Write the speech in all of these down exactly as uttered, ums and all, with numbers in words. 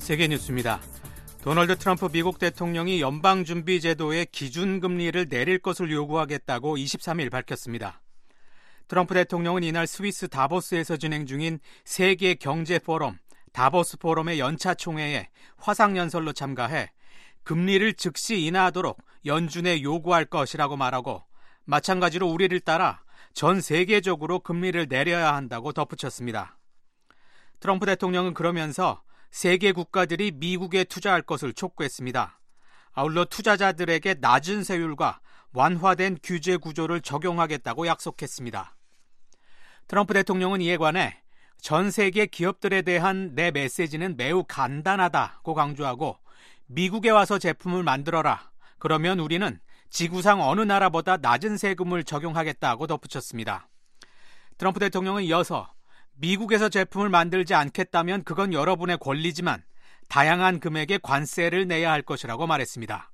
세계 뉴스입니다. 도널드 트럼프 미국 대통령이 연방준비제도의 기준금리를 내릴 것을 요구하겠다고 이십삼 일 밝혔습니다. 트럼프 대통령은 이날 스위스 다보스에서 진행 중인 세계 경제 포럼 다보스 포럼의 연차 총회에 화상연설로 참가해 금리를 즉시 인하하도록 연준에 요구할 것이라고 말하고, 마찬가지로 우리를 따라 전 세계적으로 금리를 내려야 한다고 덧붙였습니다. 트럼프 대통령은 그러면서 세계 국가들이 미국에 투자할 것을 촉구했습니다. 아울러 투자자들에게 낮은 세율과 완화된 규제 구조를 적용하겠다고 약속했습니다. 트럼프 대통령은 이에 관해 전 세계 기업들에 대한 내 메시지는 매우 간단하다고 강조하고, 미국에 와서 제품을 만들어라. 그러면 우리는 지구상 어느 나라보다 낮은 세금을 적용하겠다고 덧붙였습니다. 트럼프 대통령은 이어서 미국에서 제품을 만들지 않겠다면 그건 여러분의 권리지만 다양한 금액의 관세를 내야 할 것이라고 말했습니다.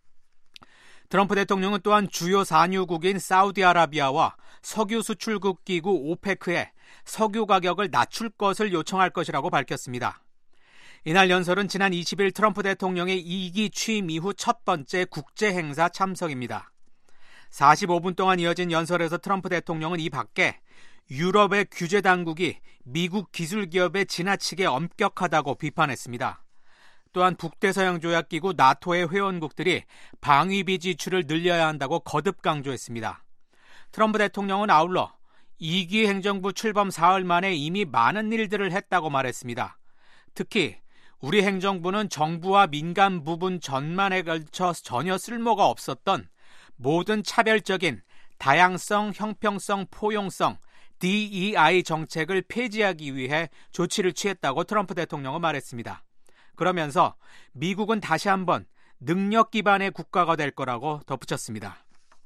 트럼프 대통령은 또한 주요 산유국인 사우디아라비아와 석유 수출국 기구 오페크에 석유 가격을 낮출 것을 요청할 것이라고 밝혔습니다. 이날 연설은 지난 이십 일 트럼프 대통령의 이 기 취임 이후 첫 번째 국제 행사 참석입니다. 사십오 분 동안 이어진 연설에서 트럼프 대통령은 이 밖에 유럽의 규제 당국이 미국 기술 기업에 지나치게 엄격하다고 비판했습니다. 또한 북대서양조약기구 나토의 회원국들이 방위비 지출을 늘려야 한다고 거듭 강조했습니다. 트럼프 대통령은 아울러 이 기 행정부 출범 사흘 만에 이미 많은 일들을 했다고 말했습니다. 특히 우리 행정부는 정부와 민간 부분 전반에 걸쳐 전혀 쓸모가 없었던 모든 차별적인 다양성, 형평성, 포용성, 디 이 아이 정책을 폐지하기 위해 조치를 취했다고 트럼프 대통령은 말했습니다. 그러면서 미국은 다시 한번 능력 기반의 국가가 될 거라고 덧붙였습니다.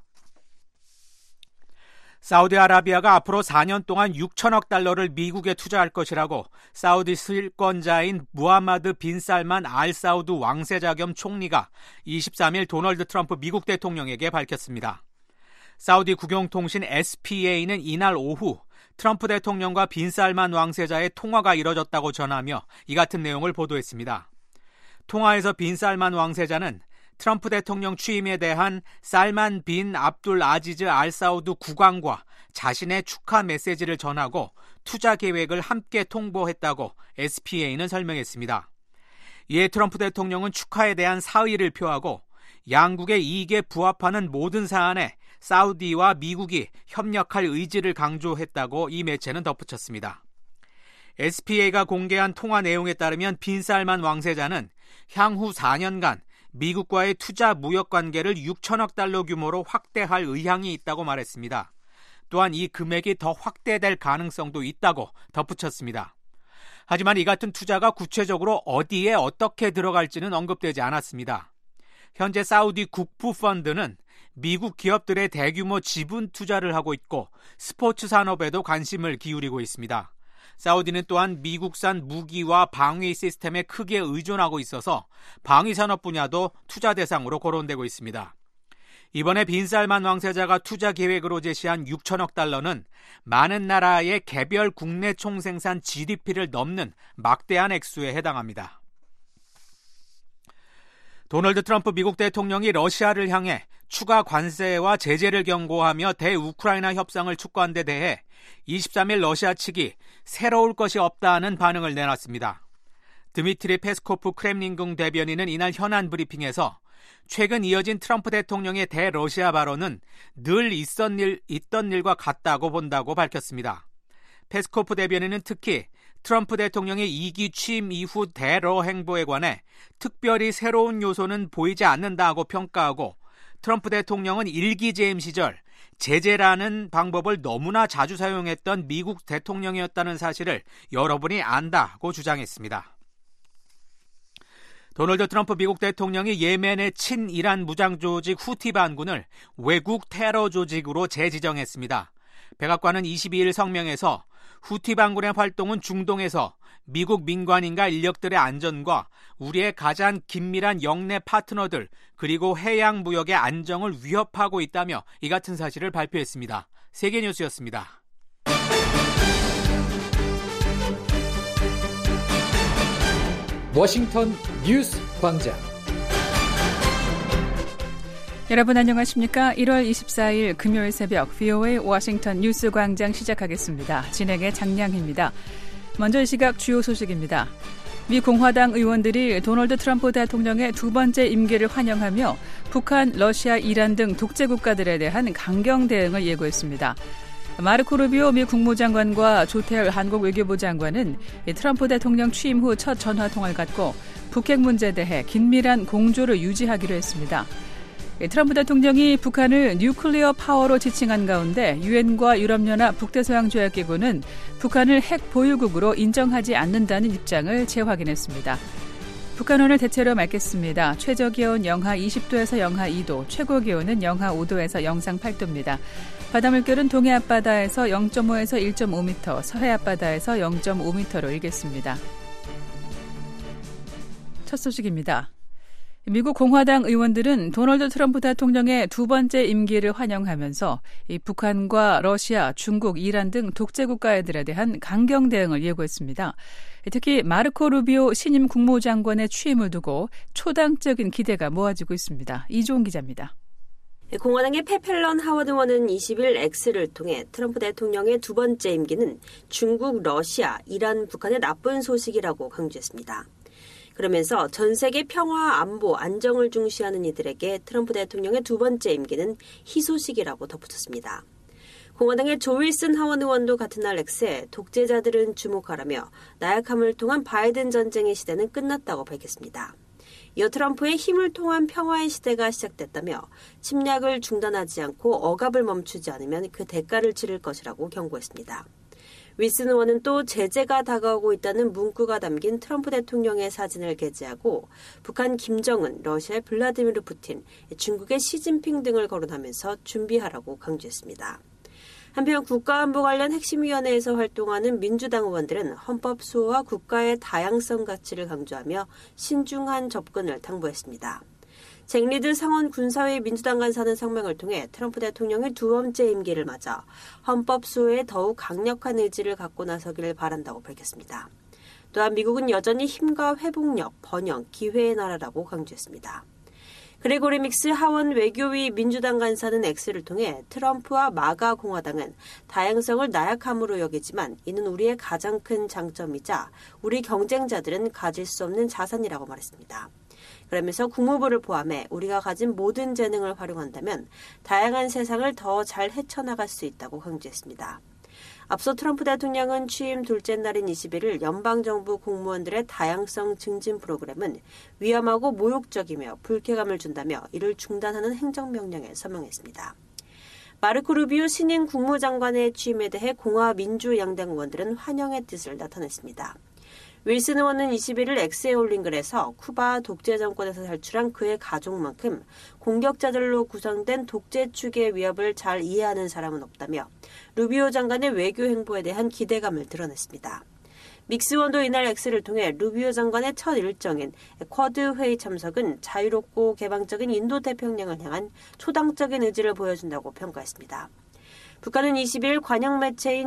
사우디아라비아가 앞으로 사 년 동안 육천억 달러를 미국에 투자할 것이라고 사우디 실권자인 무하마드 빈 살만 알 사우드 왕세자 겸 총리가 이십삼 일 도널드 트럼프 미국 대통령에게 밝혔습니다. 사우디 국영통신 에스피에이는 이날 오후 트럼프 대통령과 빈 살만 왕세자의 통화가 이뤄졌다고 전하며 이 같은 내용을 보도했습니다. 통화에서 빈 살만 왕세자는 트럼프 대통령 취임에 대한 살만 빈 압둘 아지즈 알 사우드 국왕과 자신의 축하 메시지를 전하고 투자 계획을 함께 통보했다고 에스피에이는 설명했습니다. 이에 트럼프 대통령은 축하에 대한 사의를 표하고 양국의 이익에 부합하는 모든 사안에 사우디와 미국이 협력할 의지를 강조했다고 이 매체는 덧붙였습니다. 에스피에이가 공개한 통화 내용에 따르면 빈 살만 왕세자는 향후 사 년간 미국과의 투자 무역 관계를 육천억 달러 규모로 확대할 의향이 있다고 말했습니다. 또한 이 금액이 더 확대될 가능성도 있다고 덧붙였습니다. 하지만 이 같은 투자가 구체적으로 어디에 어떻게 들어갈지는 언급되지 않았습니다. 현재 사우디 국부 펀드는 미국 기업들의 대규모 지분 투자를 하고 있고 스포츠 산업에도 관심을 기울이고 있습니다. 사우디는 또한 미국산 무기와 방위 시스템에 크게 의존하고 있어서 방위 산업 분야도 투자 대상으로 거론되고 있습니다. 이번에 빈 살만 왕세자가 투자 계획으로 제시한 육천억 달러는 많은 나라의 개별 국내 총생산 지디피를 넘는 막대한 액수에 해당합니다. 도널드 트럼프 미국 대통령이 러시아를 향해 추가 관세와 제재를 경고하며 대우크라이나 협상을 촉구한 데 대해 이십삼 일 러시아 측이 새로울 것이 없다는 반응을 내놨습니다. 드미트리 페스코프 크렘린궁 대변인은 이날 현안 브리핑에서 최근 이어진 트럼프 대통령의 대러시아 발언은 늘 있었던, 일, 있던 일과 같다고 본다고 밝혔습니다. 페스코프 대변인은 특히 트럼프 대통령의 이 기 취임 이후 대러 행보에 관해 특별히 새로운 요소는 보이지 않는다고 평가하고, 트럼프 대통령은 일 기 재임 시절 제재라는 방법을 너무나 자주 사용했던 미국 대통령이었다는 사실을 여러분이 안다고 주장했습니다. 도널드 트럼프 미국 대통령이 예멘의 친이란 무장조직 후티 반군을 외국 테러 조직으로 재지정했습니다. 백악관은 이십이 일 성명에서 후티 반군의 활동은 중동에서 미국 민관인과 인력들의 안전과 우리의 가장 긴밀한 영내 파트너들 그리고 해양 무역의 안정을 위협하고 있다며 이 같은 사실을 발표했습니다. 세계뉴스였습니다. 워싱턴 뉴스 광장. 여러분 안녕하십니까? 일월 이십사일 금요일 새벽 브이오에이 워싱턴 뉴스 광장 시작하겠습니다. 진행의 장량희입니다. 먼저 이 시각 주요 소식입니다. 미 공화당 의원들이 도널드 트럼프 대통령의 두 번째 임기를 환영하며 북한, 러시아, 이란 등 독재 국가들에 대한 강경 대응을 예고했습니다. 마르코 루비오 미 국무장관과 조태열 한국 외교부 장관은 트럼프 대통령 취임 후 첫 전화 통화를 갖고 북핵 문제에 대해 긴밀한 공조를 유지하기로 했습니다. 트럼프 대통령이 북한을 뉴클리어 파워로 지칭한 가운데 유엔과 유럽연합 북대서양조약기구는 북한을 핵 보유국으로 인정하지 않는다는 입장을 재확인했습니다. 북한 오늘 대체로 맑겠습니다. 최저기온 영하 이십 도에서 영하 이 도, 최고기온은 영하 오 도에서 영상 팔 도입니다. 바다 물결은 동해 앞바다에서 영 점 오에서 일 점 오 미터, 서해 앞바다에서 영 점 오 미터로 일겠습니다. 첫 소식입니다. 미국 공화당 의원들은 도널드 트럼프 대통령의 두 번째 임기를 환영하면서 이 북한과 러시아, 중국, 이란 등 독재 국가들에 대한 강경 대응을 예고했습니다. 특히 마르코 루비오 신임 국무장관의 취임을 두고 초당적인 기대가 모아지고 있습니다. 이종훈 기자입니다. 공화당의 페펠런 하워드 원은 이십일 X를 통해 트럼프 대통령의 두 번째 임기는 중국, 러시아, 이란, 북한의 나쁜 소식이라고 강조했습니다. 그러면서 전 세계 평화, 안보, 안정을 중시하는 이들에게 트럼프 대통령의 두 번째 임기는 희소식이라고 덧붙였습니다. 공화당의 조 윌슨 하원 의원도 같은 날 X에 독재자들은 주목하라며 나약함을 통한 바이든 전쟁의 시대는 끝났다고 밝혔습니다. 이어 트럼프의 힘을 통한 평화의 시대가 시작됐다며 침략을 중단하지 않고 억압을 멈추지 않으면 그 대가를 치를 것이라고 경고했습니다. 윌슨 의원은 또 제재가 다가오고 있다는 문구가 담긴 트럼프 대통령의 사진을 게재하고 북한 김정은, 러시아의 블라디미르 푸틴, 중국의 시진핑 등을 거론하면서 준비하라고 강조했습니다. 한편 국가안보 관련 핵심위원회에서 활동하는 민주당 의원들은 헌법 수호와 국가의 다양성 가치를 강조하며 신중한 접근을 당부했습니다. 잭 리드 상원 군사회 민주당 간사는 성명을 통해 트럼프 대통령의 두 번째 임기를 맞아 헌법 수호에 더욱 강력한 의지를 갖고 나서기를 바란다고 밝혔습니다. 또한 미국은 여전히 힘과 회복력, 번영, 기회의 나라라고 강조했습니다. 그레고리 믹스 하원 외교위 민주당 간사는 X를 통해 트럼프와 마가 공화당은 다양성을 나약함으로 여기지만 이는 우리의 가장 큰 장점이자 우리 경쟁자들은 가질 수 없는 자산이라고 말했습니다. 그러면서 국무부를 포함해 우리가 가진 모든 재능을 활용한다면 다양한 세상을 더 잘 헤쳐나갈 수 있다고 강조했습니다. 앞서 트럼프 대통령은 취임 둘째 날인 이십일일 연방정부 공무원들의 다양성 증진 프로그램은 위험하고 모욕적이며 불쾌감을 준다며 이를 중단하는 행정명령에 서명했습니다. 마르코 루비오 신임 국무장관의 취임에 대해 공화 민주 양당 의원들은 환영의 뜻을 나타냈습니다. 윌슨 의원은 이십일일 X에 올린 글에서 쿠바 독재 정권에서 탈출한 그의 가족만큼 공격자들로 구성된 독재 축의 위협을 잘 이해하는 사람은 없다며 루비오 장관의 외교 행보에 대한 기대감을 드러냈습니다. 믹스 의원도 이날 X를 통해 루비오 장관의 첫 일정인 쿼드 회의 참석은 자유롭고 개방적인 인도태평양을 향한 초당적인 의지를 보여준다고 평가했습니다. 북한은 이십일 관영 매체인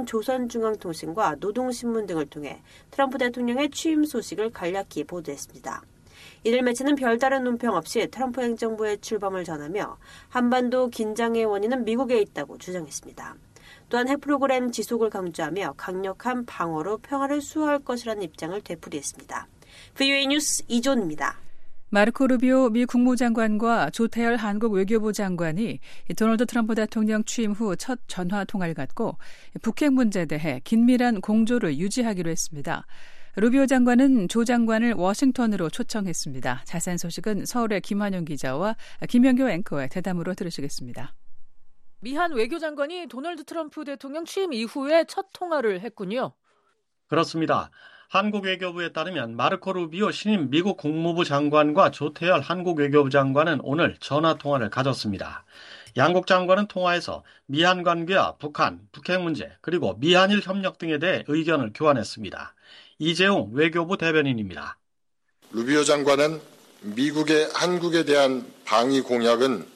조선중앙통신과 노동신문 등을 통해 트럼프 대통령의 취임 소식을 간략히 보도했습니다. 이들 매체는 별다른 논평 없이 트럼프 행정부의 출범을 전하며 한반도 긴장의 원인은 미국에 있다고 주장했습니다. 또한 핵 프로그램 지속을 강조하며 강력한 방어로 평화를 수호할 것이라는 입장을 되풀이했습니다. 브이오에이 뉴스 이존입니다. 마르코 루비오 미 국무장관과 조태열 한국 외교부 장관이 도널드 트럼프 대통령 취임 후 첫 전화 통화를 갖고 북핵 문제에 대해 긴밀한 공조를 유지하기로 했습니다. 루비오 장관은 조 장관을 워싱턴으로 초청했습니다. 자세한 소식은 서울의 김환영 기자와 김영교 앵커의 대담으로 들으시겠습니다. 미한 외교장관이 도널드 트럼프 대통령 취임 이후에 첫 통화를 했군요. 그렇습니다. 한국 외교부에 따르면 마르코 루비오 신임 미국 국무부 장관과 조태열 한국 외교부 장관은 오늘 전화통화를 가졌습니다. 양국 장관은 통화에서 미한 관계와 북한, 북핵 문제, 그리고 미한일 협력 등에 대해 의견을 교환했습니다. 이재용 외교부 대변인입니다. 루비오 장관은 미국의 한국에 대한 방위 공약은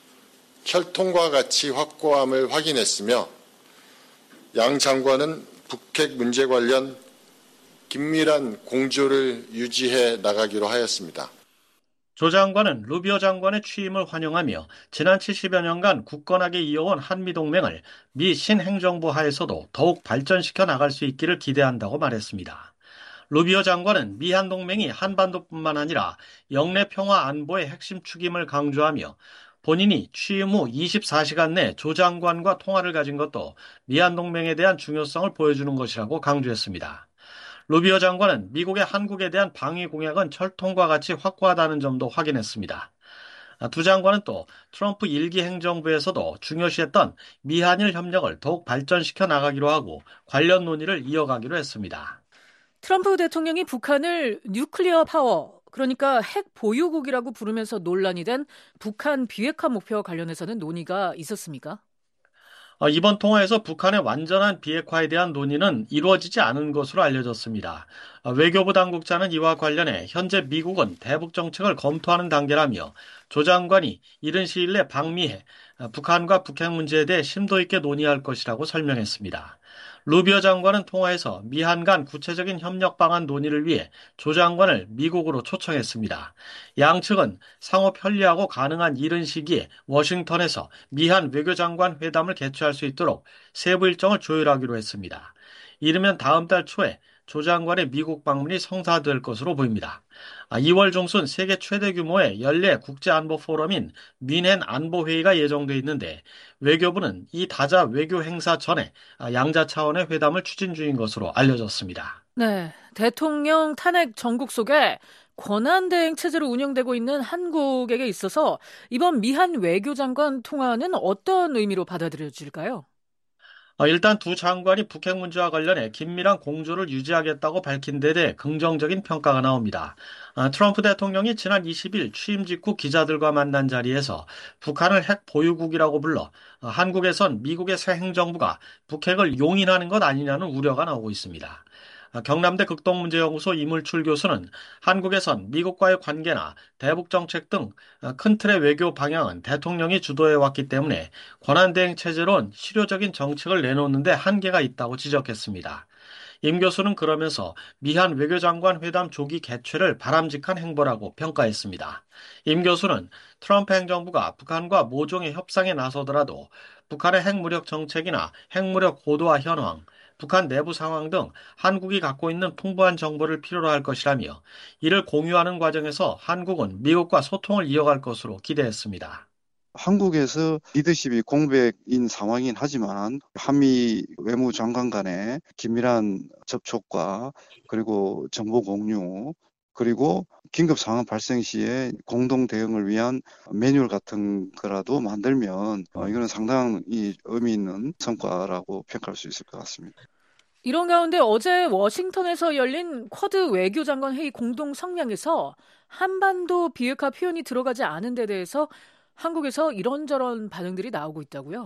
혈통과 같이 확고함을 확인했으며 양 장관은 북핵 문제 관련 긴밀한 공조를 유지해 나가기로 하였습니다. 조 장관은 루비오 장관의 취임을 환영하며 지난 칠십여 년간 굳건하게 이어온 한미동맹을 미 신행정부 하에서도 더욱 발전시켜 나갈 수 있기를 기대한다고 말했습니다. 루비오 장관은 미한 동맹이 한반도뿐만 아니라 영내 평화 안보의 핵심 축임을 강조하며 본인이 취임 후 이십사 시간 내 조 장관과 통화를 가진 것도 미한 동맹에 대한 중요성을 보여주는 것이라고 강조했습니다. 루비오 장관은 미국의 한국에 대한 방위 공약은 철통과 같이 확고하다는 점도 확인했습니다. 두 장관은 또 트럼프 일기 행정부에서도 중요시했던 미한일 협력을 더욱 발전시켜 나가기로 하고 관련 논의를 이어가기로 했습니다. 트럼프 대통령이 북한을 뉴클리어 파워, 그러니까 핵 보유국이라고 부르면서 논란이 된 북한 비핵화 목표와 관련해서는 논의가 있었습니까? 이번 통화에서 북한의 완전한 비핵화에 대한 논의는 이루어지지 않은 것으로 알려졌습니다. 외교부 당국자는 이와 관련해 현재 미국은 대북 정책을 검토하는 단계라며 조 장관이 이른 시일 내 방미해 북한과 북핵 문제에 대해 심도 있게 논의할 것이라고 설명했습니다. 루비오 장관은 통화에서 미한 간 구체적인 협력 방안 논의를 위해 조 장관을 미국으로 초청했습니다. 양측은 상호 편리하고 가능한 이른 시기에 워싱턴에서 미한 외교장관 회담을 개최할 수 있도록 세부 일정을 조율하기로 했습니다. 이르면 다음 달 초에 조 장관의 미국 방문이 성사될 것으로 보입니다. 이월 중순 세계 최대 규모의 연례 국제안보 포럼인 뮌헨 안보회의가 예정돼 있는데 외교부는 이 다자 외교 행사 전에 양자 차원의 회담을 추진 중인 것으로 알려졌습니다. 네, 대통령 탄핵 전국 속에 권한대행 체제로 운영되고 있는 한국에게 있어서 이번 미한 외교장관 통화는 어떤 의미로 받아들여질까요? 일단 두 장관이 북핵 문제와 관련해 긴밀한 공조를 유지하겠다고 밝힌 데 대해 긍정적인 평가가 나옵니다. 트럼프 대통령이 지난 이십 일 취임 직후 기자들과 만난 자리에서 북한을 핵 보유국이라고 불러 한국에선 미국의 새 행정부가 북핵을 용인하는 것 아니냐는 우려가 나오고 있습니다. 경남대 극동문제연구소 이물출 교수는 한국에선 미국과의 관계나 대북정책 등 큰 틀의 외교 방향은 대통령이 주도해왔기 때문에 권한대행 체제론 실효적인 정책을 내놓는 데 한계가 있다고 지적했습니다. 임 교수는 그러면서 미한 외교장관 회담 조기 개최를 바람직한 행보라고 평가했습니다. 임 교수는 트럼프 행정부가 북한과 모종의 협상에 나서더라도 북한의 핵무력 정책이나 핵무력 고도화 현황, 북한 내부 상황 등 한국이 갖고 있는 풍부한 정보를 필요로 할 것이라며 이를 공유하는 과정에서 한국은 미국과 소통을 이어갈 것으로 기대했습니다. 한국에서 리더십이 공백인 상황이긴 하지만 한미 외무장관 간의 긴밀한 접촉과 그리고 정보 공유 그리고 긴급 상황 발생 시에 공동 대응을 위한 매뉴얼 같은 거라도 만들면 이거는 상당히 의미 있는 성과라고 평가할 수 있을 것 같습니다. 이런 가운데 어제 워싱턴에서 열린 쿼드 외교장관 회의 공동 성명에서 한반도 비핵화 표현이 들어가지 않은 데 대해서 한국에서 이런저런 반응들이 나오고 있다고요?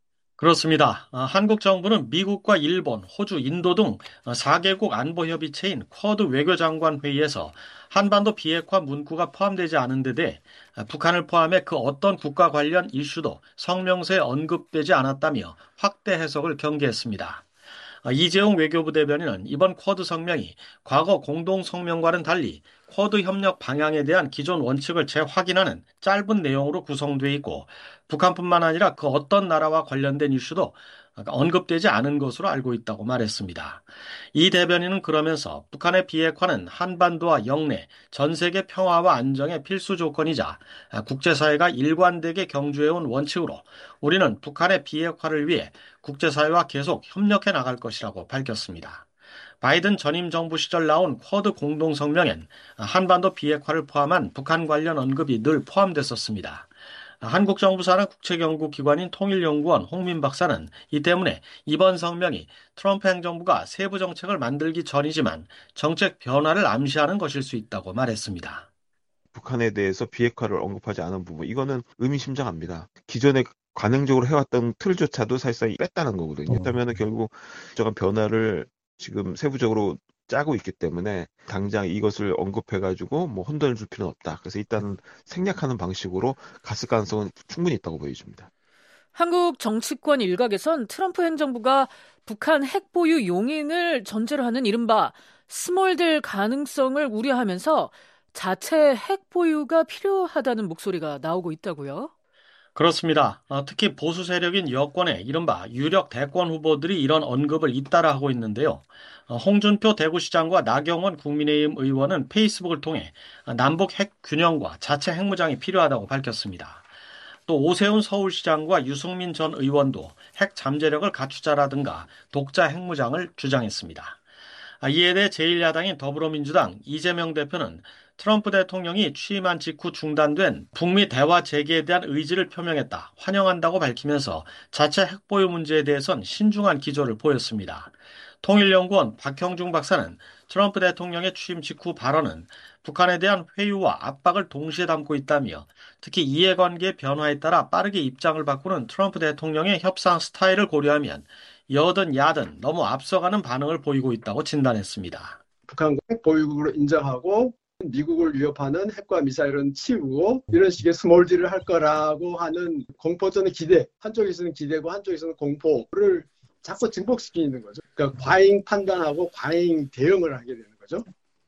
그렇습니다. 한국 정부는 미국과 일본, 호주, 인도 등 사 개국 안보협의체인 쿼드 외교장관 회의에서 한반도 비핵화 문구가 포함되지 않은 데 대해 북한을 포함해 그 어떤 국가 관련 이슈도 성명서에 언급되지 않았다며 확대 해석을 경계했습니다. 이재용 외교부 대변인은 이번 쿼드 성명이 과거 공동 성명과는 달리 쿼드 협력 방향에 대한 기존 원칙을 재확인하는 짧은 내용으로 구성되어 있고 북한뿐만 아니라 그 어떤 나라와 관련된 이슈도 언급되지 않은 것으로 알고 있다고 말했습니다. 이 대변인은 그러면서 북한의 비핵화는 한반도와 영내, 전 세계 평화와 안정의 필수 조건이자 국제사회가 일관되게 경주해온 원칙으로 우리는 북한의 비핵화를 위해 국제사회와 계속 협력해 나갈 것이라고 밝혔습니다. 바이든 전임 정부 시절 나온 쿼드 공동성명엔 한반도 비핵화를 포함한 북한 관련 언급이 늘 포함됐었습니다. 한국 정부 산하 국책연구기관인 통일연구원 홍민 박사는 이 때문에 이번 성명이 트럼프 행정부가 세부 정책을 만들기 전이지만 정책 변화를 암시하는 것일 수 있다고 말했습니다. 북한에 대해서 비핵화를 언급하지 않은 부분, 이거는 의미심장합니다. 기존에 관행적으로 해왔던 틀조차도 사실상 뺐다는 거거든요. 그렇다면 결국 저런 변화를 지금 세부적으로 짜고 있기 때문에 당장 이것을 언급해가지고 뭐 혼돈을 줄 필요는 없다. 그래서 일단은 생략하는 방식으로 갔을 가능성은 충분히 있다고 보여집니다. 한국 정치권 일각에선 트럼프 행정부가 북한 핵 보유 용인을 전제로 하는 이른바 스몰될 가능성을 우려하면서 자체 핵 보유가 필요하다는 목소리가 나오고 있다고요? 그렇습니다. 어, 특히 보수 세력인 여권의 이른바 유력 대권 후보들이 이런 언급을 잇따라 하고 있는데요. 어, 홍준표 대구시장과 나경원 국민의힘 의원은 페이스북을 통해 남북 핵 균형과 자체 핵무장이 필요하다고 밝혔습니다. 또 오세훈 서울시장과 유승민 전 의원도 핵 잠재력을 갖추자라든가 독자 핵무장을 주장했습니다. 이에 대해 제일 야당인 더불어민주당 이재명 대표는 트럼프 대통령이 취임한 직후 중단된 북미 대화 재개에 대한 의지를 표명했다, 환영한다고 밝히면서 자체 핵보유 문제에 대해선 신중한 기조를 보였습니다. 통일연구원 박형중 박사는 트럼프 대통령의 취임 직후 발언은 북한에 대한 회유와 압박을 동시에 담고 있다며 특히 이해관계의 변화에 따라 빠르게 입장을 바꾸는 트럼프 대통령의 협상 스타일을 고려하면 여든 야든 너무 앞서가는 반응을 보이고 있다고 진단했습니다. 북한과 핵 보유국으로 인정하고 미국을 위협하는 핵과 미사일은 치우고 이런 식의 스몰딜을 할 거라고 하는 공포전의 기대, 한쪽에서는 기대고 한쪽에서는 공포를 자꾸 증폭시키는 거죠. 그러니까 과잉 판단하고 과잉 대응을 하게 되는 거죠.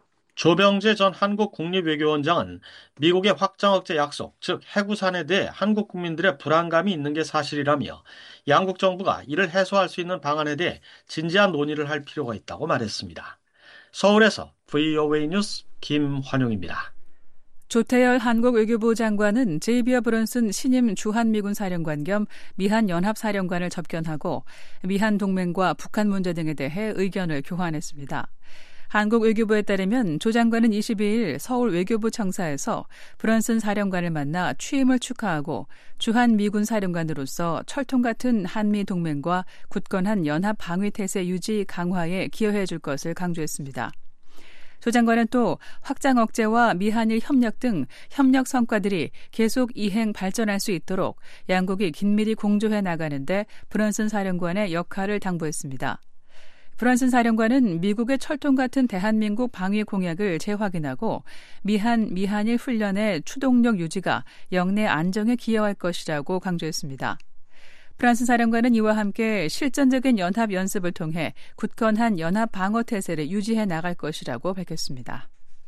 조병재 전 한국 국립외교원장은 미국의 확장 억제 약속, 즉 해구산에 대해 한국 국민들의 불안감이 있는 게 사실이라며 양국 정부가 이를 해소할 수 있는 방안에 대해 진지한 논의를 할 필요가 있다고 말했습니다. 서울에서 브이오에이 뉴스 김환용입니다. 조태열 한국 외교부 장관은 제이비어 브런슨 신임 주한미군 사령관 겸 미한 연합사령관을 접견하고 미한 동맹과 북한 문제 등에 대해 의견을 교환했습니다. 한국 외교부에 따르면 조 장관은 이십이일 서울 외교부 청사에서 브런슨 사령관을 만나 취임을 축하하고 주한미군 사령관으로서 철통 같은 한미 동맹과 굳건한 연합 방위 태세 유지 강화에 기여해 줄 것을 강조했습니다. 조 장관은 또 확장 억제와 미한일 협력 등 협력 성과들이 계속 이행 발전할 수 있도록 양국이 긴밀히 공조해 나가는 데 브런슨 사령관의 역할을 당부했습니다. 브런슨 사령관은 미국의 철통 같은 대한민국 방위 공약을 재확인하고 미한, 미한일 훈련의 추동력 유지가 영내 안정에 기여할 것이라고 강조했습니다. 브런슨 사령관은 이와 함께 실전적인 연합 연습을 통해 굳건한 연합 방어 태세를 유지해 나갈 것이라고 밝혔습니다.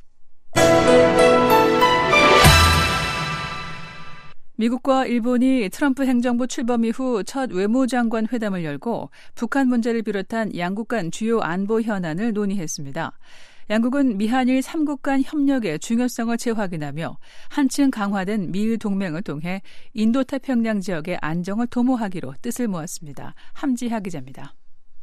미국과 일본이 트럼프 행정부 출범 이후 첫 외무장관 회담을 열고 북한 문제를 비롯한 양국 간 주요 안보 현안을 논의했습니다. 양국은 미한일 삼국 간 협력의 중요성을 재확인하며 한층 강화된 미일 동맹을 통해 인도태평양 지역의 안정을 도모하기로 뜻을 모았습니다. 함지하 기자입니다.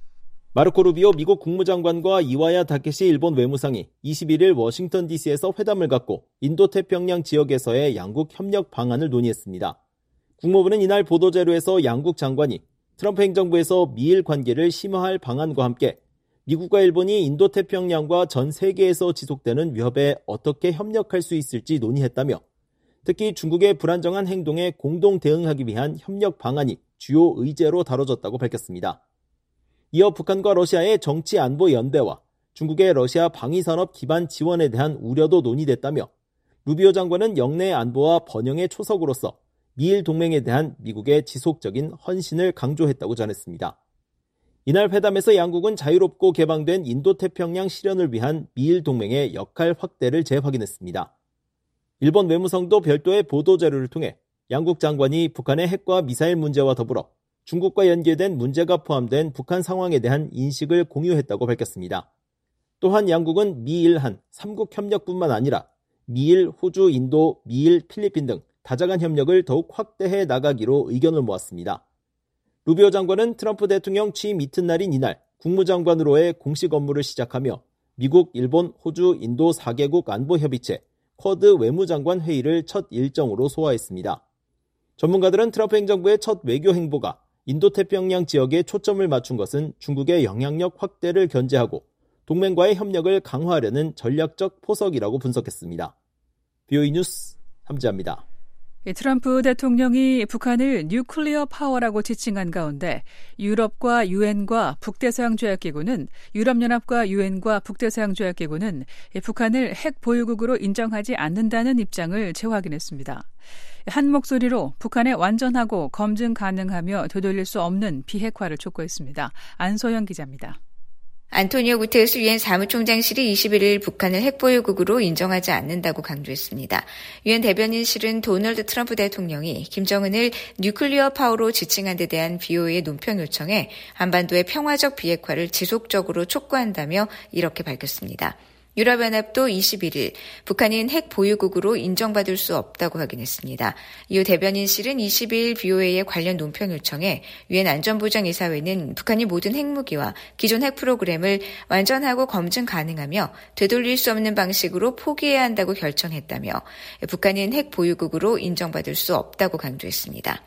마르코 루비오 미국 국무장관과 이와야 다케시 일본 외무상이 이십일일 워싱턴 디씨에서 회담을 갖고 인도태평양 지역에서의 양국 협력 방안을 논의했습니다. 국무부는 이날 보도자료에서 양국 장관이 트럼프 행정부에서 미일 관계를 심화할 방안과 함께 미국과 일본이 인도태평양과 전 세계에서 지속되는 위협에 어떻게 협력할 수 있을지 논의했다며 특히 중국의 불안정한 행동에 공동 대응하기 위한 협력 방안이 주요 의제로 다뤄졌다고 밝혔습니다. 이어 북한과 러시아의 정치 안보 연대와 중국의 러시아 방위산업 기반 지원에 대한 우려도 논의됐다며 루비오 장관은 영내 안보와 번영의 초석으로서 미일 동맹에 대한 미국의 지속적인 헌신을 강조했다고 전했습니다. 이날 회담에서 양국은 자유롭고 개방된 인도태평양 실현을 위한 미일 동맹의 역할 확대를 재확인했습니다. 일본 외무성도 별도의 보도자료를 통해 양국 장관이 북한의 핵과 미사일 문제와 더불어 중국과 연계된 문제가 포함된 북한 상황에 대한 인식을 공유했다고 밝혔습니다. 또한 양국은 미일한 삼국 협력뿐만 아니라 미일, 호주, 인도, 미일, 필리핀 등 다자간 협력을 더욱 확대해 나가기로 의견을 모았습니다. 루비오 장관은 트럼프 대통령 취임 이튿날인 이날 국무장관으로의 공식 업무를 시작하며 미국, 일본, 호주, 인도 사 개국 안보협의체 쿼드 외무장관 회의를 첫 일정으로 소화했습니다. 전문가들은 트럼프 행정부의 첫 외교 행보가 인도태평양 지역에 초점을 맞춘 것은 중국의 영향력 확대를 견제하고 동맹과의 협력을 강화하려는 전략적 포석이라고 분석했습니다. 브이오에이 뉴스 함지아입니다. 트럼프 대통령이 북한을 뉴클리어 파워라고 지칭한 가운데 유럽과 유엔과 북대서양조약기구는 유럽연합과 유엔과 북대서양조약기구는 북한을 핵 보유국으로 인정하지 않는다는 입장을 재확인했습니다. 한 목소리로 북한의 완전하고 검증 가능하며 되돌릴 수 없는 비핵화를 촉구했습니다. 안소영 기자입니다. 안토니오 구테르스 유엔 사무총장실이 이십일 일 북한을 핵보유국으로 인정하지 않는다고 강조했습니다. 유엔 대변인실은 도널드 트럼프 대통령이 김정은을 뉴클리어 파워로 지칭한 데 대한 비오에이의 논평 요청에 한반도의 평화적 비핵화를 지속적으로 촉구한다며 이렇게 밝혔습니다. 유럽연합도 이십일 일 북한은 핵 보유국으로 인정받을 수 없다고 확인했습니다. 이후 대변인실은 이십이 일 비오에이의 관련 논평 요청에 유엔 안전보장이사회는 북한이 모든 핵무기와 기존 핵 프로그램을 완전하고 검증 가능하며 되돌릴 수 없는 방식으로 포기해야 한다고 결정했다며 북한은 핵 보유국으로 인정받을 수 없다고 강조했습니다.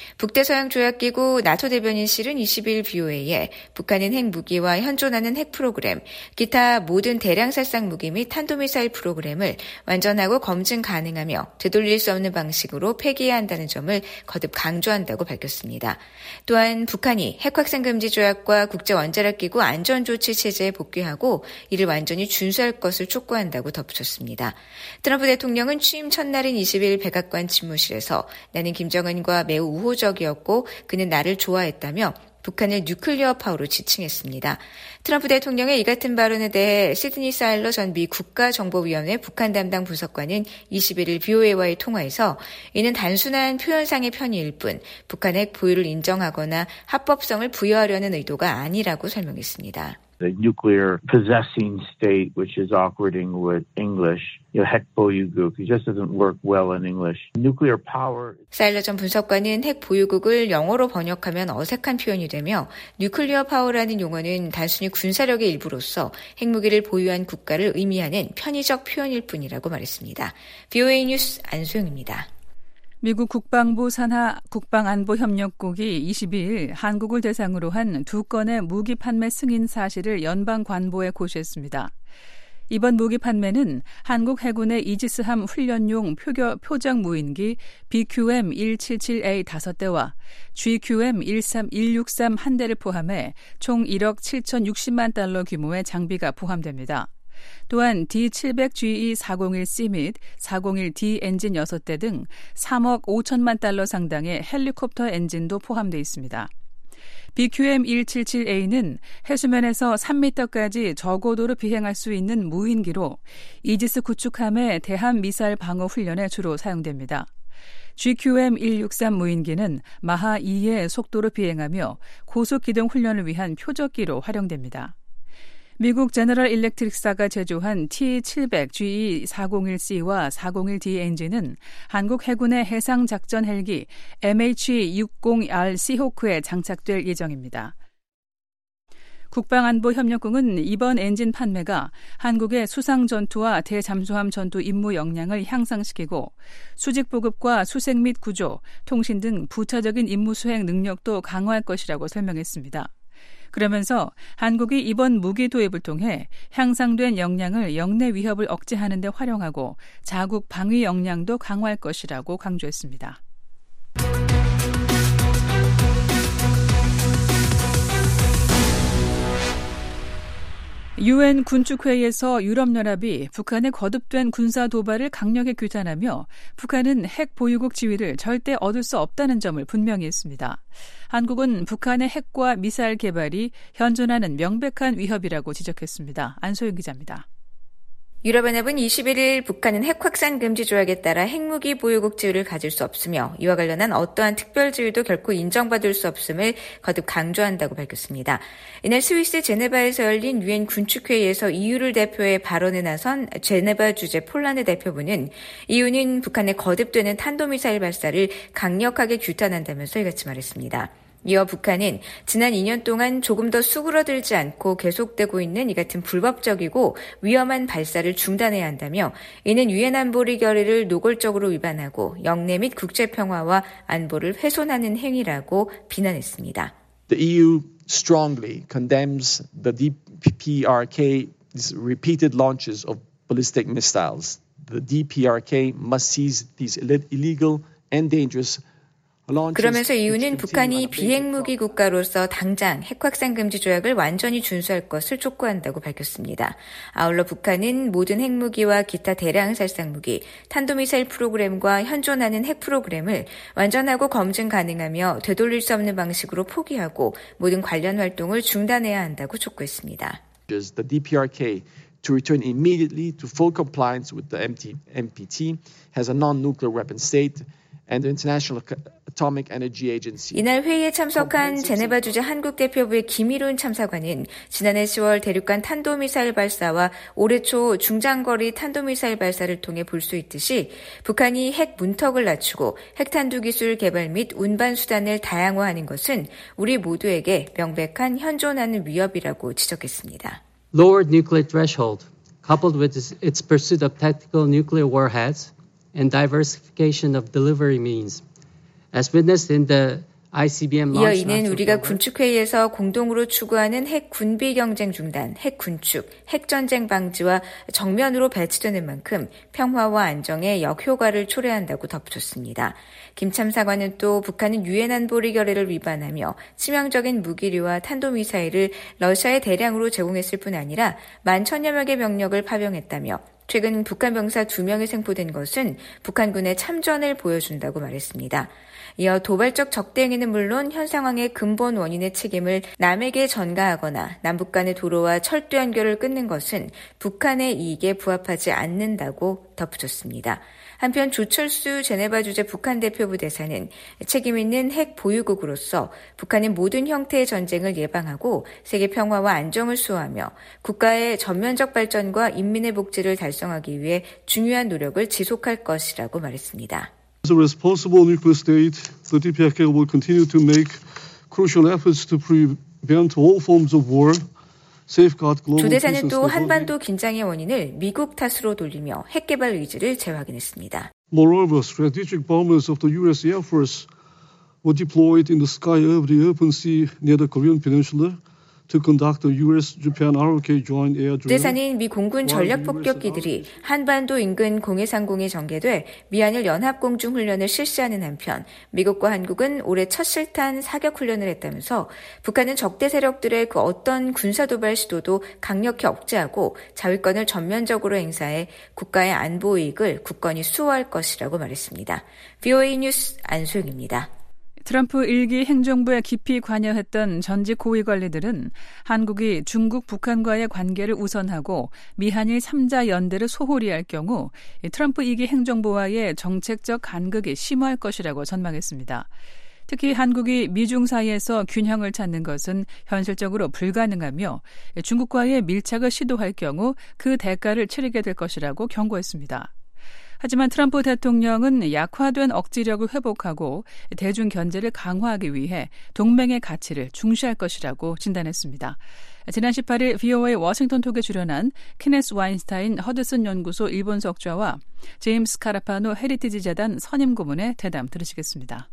북대서양조약기구 나토 대변인실은 이십일 일 비오에이에 북한은 핵무기와 현존하는 핵 프로그램, 기타 모든 대량살상 무기 및 탄도미사일 프로그램을 완전하고 검증 가능하며 되돌릴 수 없는 방식으로 폐기해야 한다는 점을 거듭 강조한다고 밝혔습니다. 또한 북한이 핵확산금지조약과 국제원자력기구 안전조치체제에 복귀하고 이를 완전히 준수할 것을 촉구한다고 덧붙였습니다. 트럼프 대통령은 취임 첫날인 이십일 일 백악관 집무실에서 나는 김정은과 매우 우호적이었고 그는 나를 좋아했다며 북한을 뉴클리어 파워로 지칭했습니다. 트럼프 대통령의 이 같은 발언에 대해 시드니 사일러 전 미 국가정보위원회 북한 담당 분석관은 이십일 일 비오에이와의 통화에서 이는 단순한 표현상의 편의일 뿐 북한 핵 보유를 인정하거나 합법성을 부여하려는 의도가 아니라고 설명했습니다. The nuclear possessing state, which is awkwarding with English, you know, 핵 보유국, it just doesn't work well in English. Nuclear power. 사일러 전 분석관은 핵 보유국을 영어로 번역하면 어색한 표현이 되며 뉴클리어 파워라는 용어는 단순히 군사력의 일부로서 핵무기를 보유한 국가를 의미하는 편의적 표현일 뿐이라고 말했습니다. 비오에이 뉴스 안소영입니다. 미국 국방부 산하 국방안보협력국이 이십이 일 한국을 대상으로 한 두 건의 무기 판매 승인 사실을 연방관보에 고시했습니다. 이번 무기 판매는 한국 해군의 이지스함 훈련용 표겨, 표적 무인기 비큐엠 백칠십칠 에이 다섯 대와 지큐엠 백육십삼 한 대를 포함해 총 일억 칠천육십만 달러 규모의 장비가 포함됩니다. 또한 디 칠백 지이 사공일 씨 및 사공일 디 엔진 여섯 대 등 삼억 오천만 달러 상당의 헬리콥터 엔진도 포함되어 있습니다. 비큐엠 백칠십칠 에이는 해수면에서 삼 미터까지 저고도로 비행할 수 있는 무인기로 이지스 구축함의 대함 미사일 방어 훈련에 주로 사용됩니다. 지큐엠 백육십삼 무인기는 마하 이의 속도로 비행하며 고속 기동 훈련을 위한 표적기로 활용됩니다. 미국 제너럴 일렉트릭사가 제조한 티 칠백 지이 사공일 씨와 사공일 디 엔진은 한국 해군의 해상작전 헬기 엠에이치 육십 알 시호크에 장착될 예정입니다. 국방안보협력국은 이번 엔진 판매가 한국의 수상전투와 대잠수함 전투 임무 역량을 향상시키고 수직보급과 수색 및 구조, 통신 등 부차적인 임무 수행 능력도 강화할 것이라고 설명했습니다. 그러면서 한국이 이번 무기 도입을 통해 향상된 역량을 영내 위협을 억제하는 데 활용하고 자국 방위 역량도 강화할 것이라고 강조했습니다. 유엔 군축회의에서 유럽연합이 북한의 거듭된 군사 도발을 강력히 규탄하며 북한은 핵 보유국 지위를 절대 얻을 수 없다는 점을 분명히 했습니다. 한국은 북한의 핵과 미사일 개발이 현존하는 명백한 위협이라고 지적했습니다. 안소영 기자입니다. 유럽연합은 이십일 일 북한은 핵 확산 금지 조약에 따라 핵무기 보유국 지위를 가질 수 없으며 이와 관련한 어떠한 특별 지위도 결코 인정받을 수 없음을 거듭 강조한다고 밝혔습니다. 이날 스위스 제네바에서 열린 유엔 군축회의에서 이유를 대표해 발언에 나선 제네바 주재 폴란드 대표부는 이유는 북한의 거듭되는 탄도미사일 발사를 강력하게 규탄한다면서 이같이 말했습니다. 이어 북한은 지난 이 년 동안 조금 더 수그러들지 않고 계속되고 있는 이 같은 불법적이고 위험한 발사를 중단해야 한다며 이는 유엔 안보리 결의를 노골적으로 위반하고 영내 및 국제 평화와 안보를 훼손하는 행위라고 비난했습니다. The E U strongly condemns the D P R K's repeated launches of ballistic missiles. The D P R K must seize these illegal and dangerous 그러면서 이유는 북한이 비핵무기 국가로서 당장 핵확산 금지 조약을 완전히 준수할 것을 촉구한다고 밝혔습니다. 아울러 북한은 모든 핵무기와 기타 대량 살상 무기, 탄도미사일 프로그램과 현존하는 핵 프로그램을 완전하고 검증 가능하며 되돌릴 수 없는 방식으로 포기하고 모든 관련 활동을 중단해야 한다고 촉구했습니다. The D P R K to return immediately to full compliance with the N P T as a non-nuclear weapon state and the International Atomic Energy Agency. 이날 회의에 참석한 제네바 주재 한국 대표부의 김일훈 참사관은 지난해 시월 대륙간 탄도미사일 발사와 올해 초 중장거리 탄도미사일 발사를 통해 볼 수 있듯이 북한이 핵 문턱을 낮추고 핵탄두 기술 개발 및 운반 수단을 다양화하는 것은 우리 모두에게 명백한 현존하는 위협이라고 지적했습니다. Lowered nuclear threshold, coupled with its pursuit of tactical nuclear warheads and diversification of delivery means, as witnessed in the 아이씨비엠 이어 이는 우리가 군축회의에서 공동으로 추구하는 핵 군비 경쟁 중단, 핵 군축, 핵 전쟁 방지와 정면으로 배치되는 만큼 평화와 안정에 역효과를 초래한다고 덧붙였습니다. 김 참사관은 또 북한은 유엔 안보리 결의를 위반하며 치명적인 무기류와 탄도미사일을 러시아에 대량으로 제공했을 뿐 아니라 만 천여 명의 병력을 파병했다며 최근 북한 병사 두 명이 생포된 것은 북한군의 참전을 보여준다고 말했습니다. 이어 도발적 적대 행위는 물론 현 상황의 근본 원인의 책임을 남에게 전가하거나 남북 간의 도로와 철도 연결을 끊는 것은 북한의 이익에 부합하지 않는다고 덧붙였습니다. 한편 조철수 제네바 주재 북한 대표부 대사는 책임 있는 핵 보유국으로서 북한의 모든 형태의 전쟁을 예방하고 세계 평화와 안정을 수호하며 국가의 전면적 발전과 인민의 복지를 달성하기 위해 중요한 노력을 지속할 것이라고 말했습니다. As a responsible nuclear state, the D P R K will continue to make crucial efforts to prevent all forms of war. 조 대사는 또 한반도 긴장의 원인을 미국 탓으로 돌리며 핵 개발 의지를 재확인했습니다. Moreover, strategic bombers of the U S Air Force were deployed in the sky over the open sea near the Korean Peninsula. To conduct the U S-Japan 알아르케이 joint air drill. 대사는 미 공군 전략 폭격기들이 한반도 인근 공해상공에 전개돼 미한일 연합공중 훈련을 실시하는 한편 미국과 한국은 올해 첫 실탄 사격 훈련을 했다면서 북한은 적대 세력들의 그 어떤 군사도발 시도도 강력히 억제하고 자위권을 전면적으로 행사해 국가의 안보 이익을 굳건히 수호할 것이라고 말했습니다. 브이오에이 뉴스 안소영입니다. 트럼프 일기 행정부에 깊이 관여했던 전직 고위 관리들은 한국이 중국, 북한과의 관계를 우선하고 미한일 삼자 연대를 소홀히 할 경우 트럼프 이기 행정부와의 정책적 간극이 심화할 것이라고 전망했습니다. 특히 한국이 미중 사이에서 균형을 찾는 것은 현실적으로 불가능하며 중국과의 밀착을 시도할 경우 그 대가를 치르게 될 것이라고 경고했습니다. 하지만 트럼프 대통령은 약화된 억지력을 회복하고 대중 견제를 강화하기 위해 동맹의 가치를 중시할 것이라고 진단했습니다. 지난 십팔 일 브이오에이 워싱턴 톡에 출연한 키네스 와인스타인 허드슨 연구소 일본 석좌와 제임스 카라파노 헤리티지 재단 선임 고문의 대담 들으시겠습니다.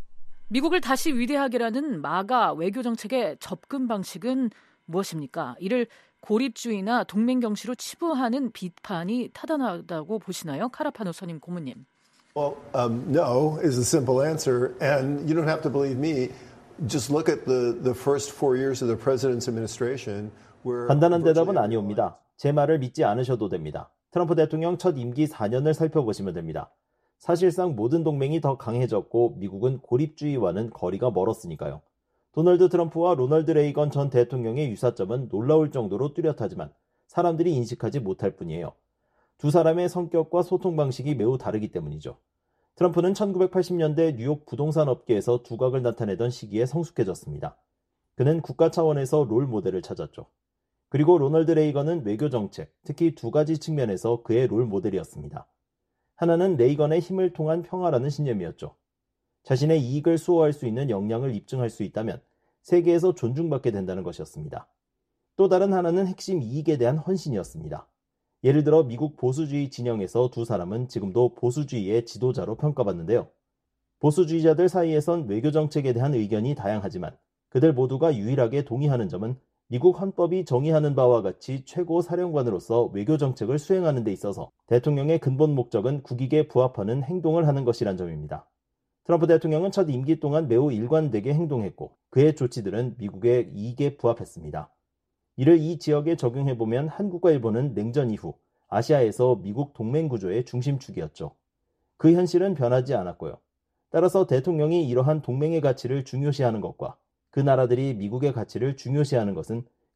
미국을 다시 위대하게라는 마가 외교 정책의 접근 방식은 무엇입니까? 이를 고립주의나 동맹 경시로 치부하는 비판이 타당하다고 보시나요? 카라파노 선임 고문님. Well, um, no is a simple answer, and you don't have to believe me. Just look at the the first four years of the president's administration. 간단한 대답은 아니옵니다. 제 말을 믿지 않으셔도 됩니다. 트럼프 대통령 첫 임기 사 년을 살펴보시면 됩니다. 사실상 모든 동맹이 더 강해졌고 미국은 고립주의와는 거리가 멀었으니까요. 도널드 트럼프와 로널드 레이건 전 대통령의 유사점은 놀라울 정도로 뚜렷하지만 사람들이 인식하지 못할 뿐이에요. 두 사람의 성격과 소통 방식이 매우 다르기 때문이죠. 트럼프는 천구백팔십 년대 뉴욕 부동산 업계에서 두각을 나타내던 시기에 성숙해졌습니다. 그는 국가 차원에서 롤 모델을 찾았죠. 그리고 로널드 레이건은 외교 정책, 특히 두 가지 측면에서 그의 롤 모델이었습니다. 하나는 레이건의 힘을 통한 평화라는 신념이었죠. 자신의 이익을 수호할 수 있는 역량을 입증할 수 있다면 세계에서 존중받게 된다는 것이었습니다. 또 다른 하나는 핵심 이익에 대한 헌신이었습니다. 예를 들어 미국 보수주의 진영에서 두 사람은 지금도 보수주의의 지도자로 평가받는데요. 보수주의자들 사이에선 외교 정책에 대한 의견이 다양하지만 그들 모두가 유일하게 동의하는 점은 미국 헌법이 정의하는 바와 같이 최고 사령관으로서 외교 정책을 수행하는 데 있어서 대통령의 근본 목적은 국익에 부합하는 행동을 하는 것이란 점입니다. 트럼프 대통령은 첫 임기 동안 매우 일관되게 행동했고 그의 조치들은 미국의 이익에 부합했습니다. 이를 이 지역에 적용해보면 한국과 일본은 냉전 이후 아시아에서 미국 동맹 구조의 중심축이었죠. 그 현실은 변하지 않았고요. 따라서 대통령이 이러한 동맹의 가치를 중요시하는 것과 그 나라들이 미국의 가치를 중요시하는 것은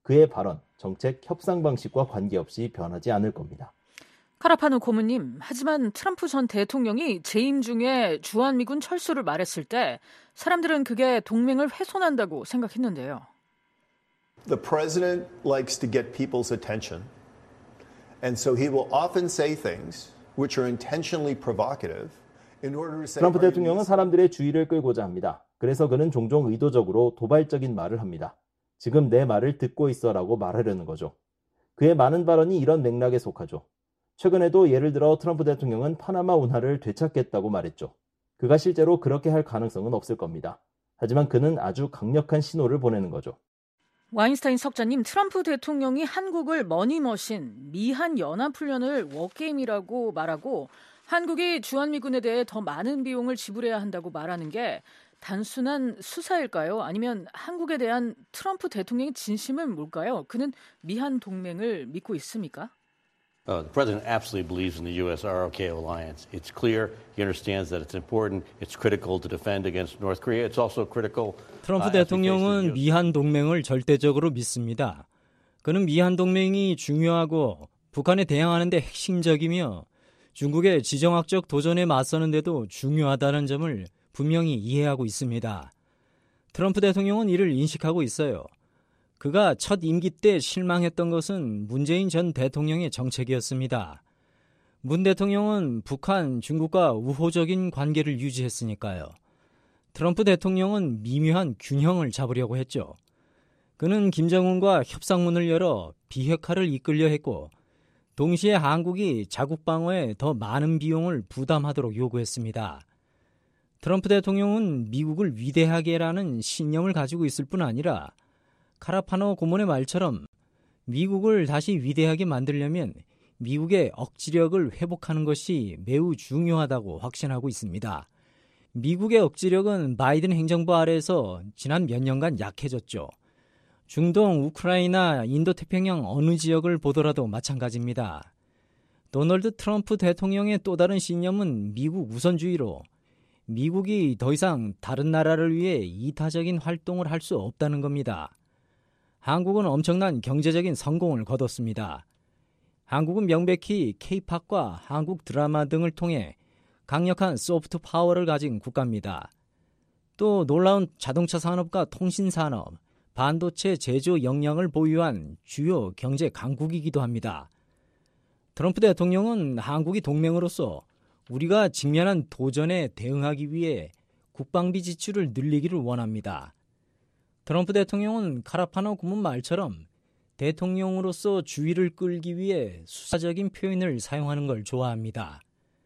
그의 발언, 정책, 협상 방식과 관계없이 변하지 않을 겁니다. 카라파노 고문님, 하지만 트럼프 전 대통령이 재임 중에 주한미군 철수를 말했을 때 사람들은 그게 동맹을 훼손한다고 생각했는데요. The president likes to get people's attention, and so he will often say things which are intentionally provocative in order to say. 트럼프 대통령은 사람들의 주의를 끌고자 합니다. 그래서 그는 종종 의도적으로 도발적인 말을 합니다. 지금 내 말을 듣고 있어라고 말하려는 거죠. 그의 많은 발언이 이런 맥락에 속하죠. 최근에도 예를 들어 트럼프 대통령은 파나마 운하를 되찾겠다고 말했죠. 그가 실제로 그렇게 할 가능성은 없을 겁니다. 하지만 그는 아주 강력한 신호를 보내는 거죠. 와인스타인 석자님, 트럼프 대통령이 한국을 머니머신, 미한 연합훈련을 워게임이라고 말하고 한국이 주한미군에 대해 더 많은 비용을 지불해야 한다고 말하는 게 단순한 수사일까요? 아니면 한국에 대한 트럼프 대통령의 진심은 뭘까요? 그는 미한 동맹을 믿고 있습니까? Uh, the president absolutely believes in the U S R O K alliance. It's clear. He understands that it's important. It's critical to defend against North Korea. It's also critical. 트럼프 uh, 대통령은 미한 동맹을 절대적으로 믿습니다. 그는 미한 동맹이 중요하고 북한에 대항하는 데 핵심적이며 중국의 지정학적 도전에 맞서는 데도 중요하다는 점을 분명히 이해하고 있습니다. 트럼프 대통령은 이를 인식하고 있어요. 그가 첫 임기 때 실망했던 것은 문재인 전 대통령의 정책이었습니다. 문 대통령은 북한, 중국과 우호적인 관계를 유지했으니까요. 트럼프 대통령은 미묘한 균형을 잡으려고 했죠. 그는 김정은과 협상문을 열어 비핵화를 이끌려 했고 동시에 한국이 자국 방어에 더 많은 비용을 부담하도록 요구했습니다. 트럼프 대통령은 미국을 위대하게라는 신념을 가지고 있을 뿐 아니라 카라파노 고문의 말처럼 미국을 다시 위대하게 만들려면 미국의 억지력을 회복하는 것이 매우 중요하다고 확신하고 있습니다. 미국의 억지력은 바이든 행정부 아래에서 지난 몇 년간 약해졌죠. 중동, 우크라이나, 인도태평양 어느 지역을 보더라도 마찬가지입니다. 도널드 트럼프 대통령의 또 다른 신념은 미국 우선주의로 미국이 더 이상 다른 나라를 위해 이타적인 활동을 할 수 없다는 겁니다. 한국은 엄청난 경제적인 성공을 거뒀습니다. 한국은 명백히 K-팝과 한국 드라마 등을 통해 강력한 소프트 파워를 가진 국가입니다. 또 놀라운 자동차 산업과 통신 산업, 반도체 제조 역량을 보유한 주요 경제 강국이기도 합니다. 트럼프 대통령은 한국이 동맹으로서 우리가 직면한 도전에 대응하기 위해 국방비 지출을 늘리기를 원합니다. 트럼프 대통령은 카라파노 고문 말처럼 대통령으로서 주의를 끌기 위해 수사적인 표현을 사용하는 걸 좋아합니다.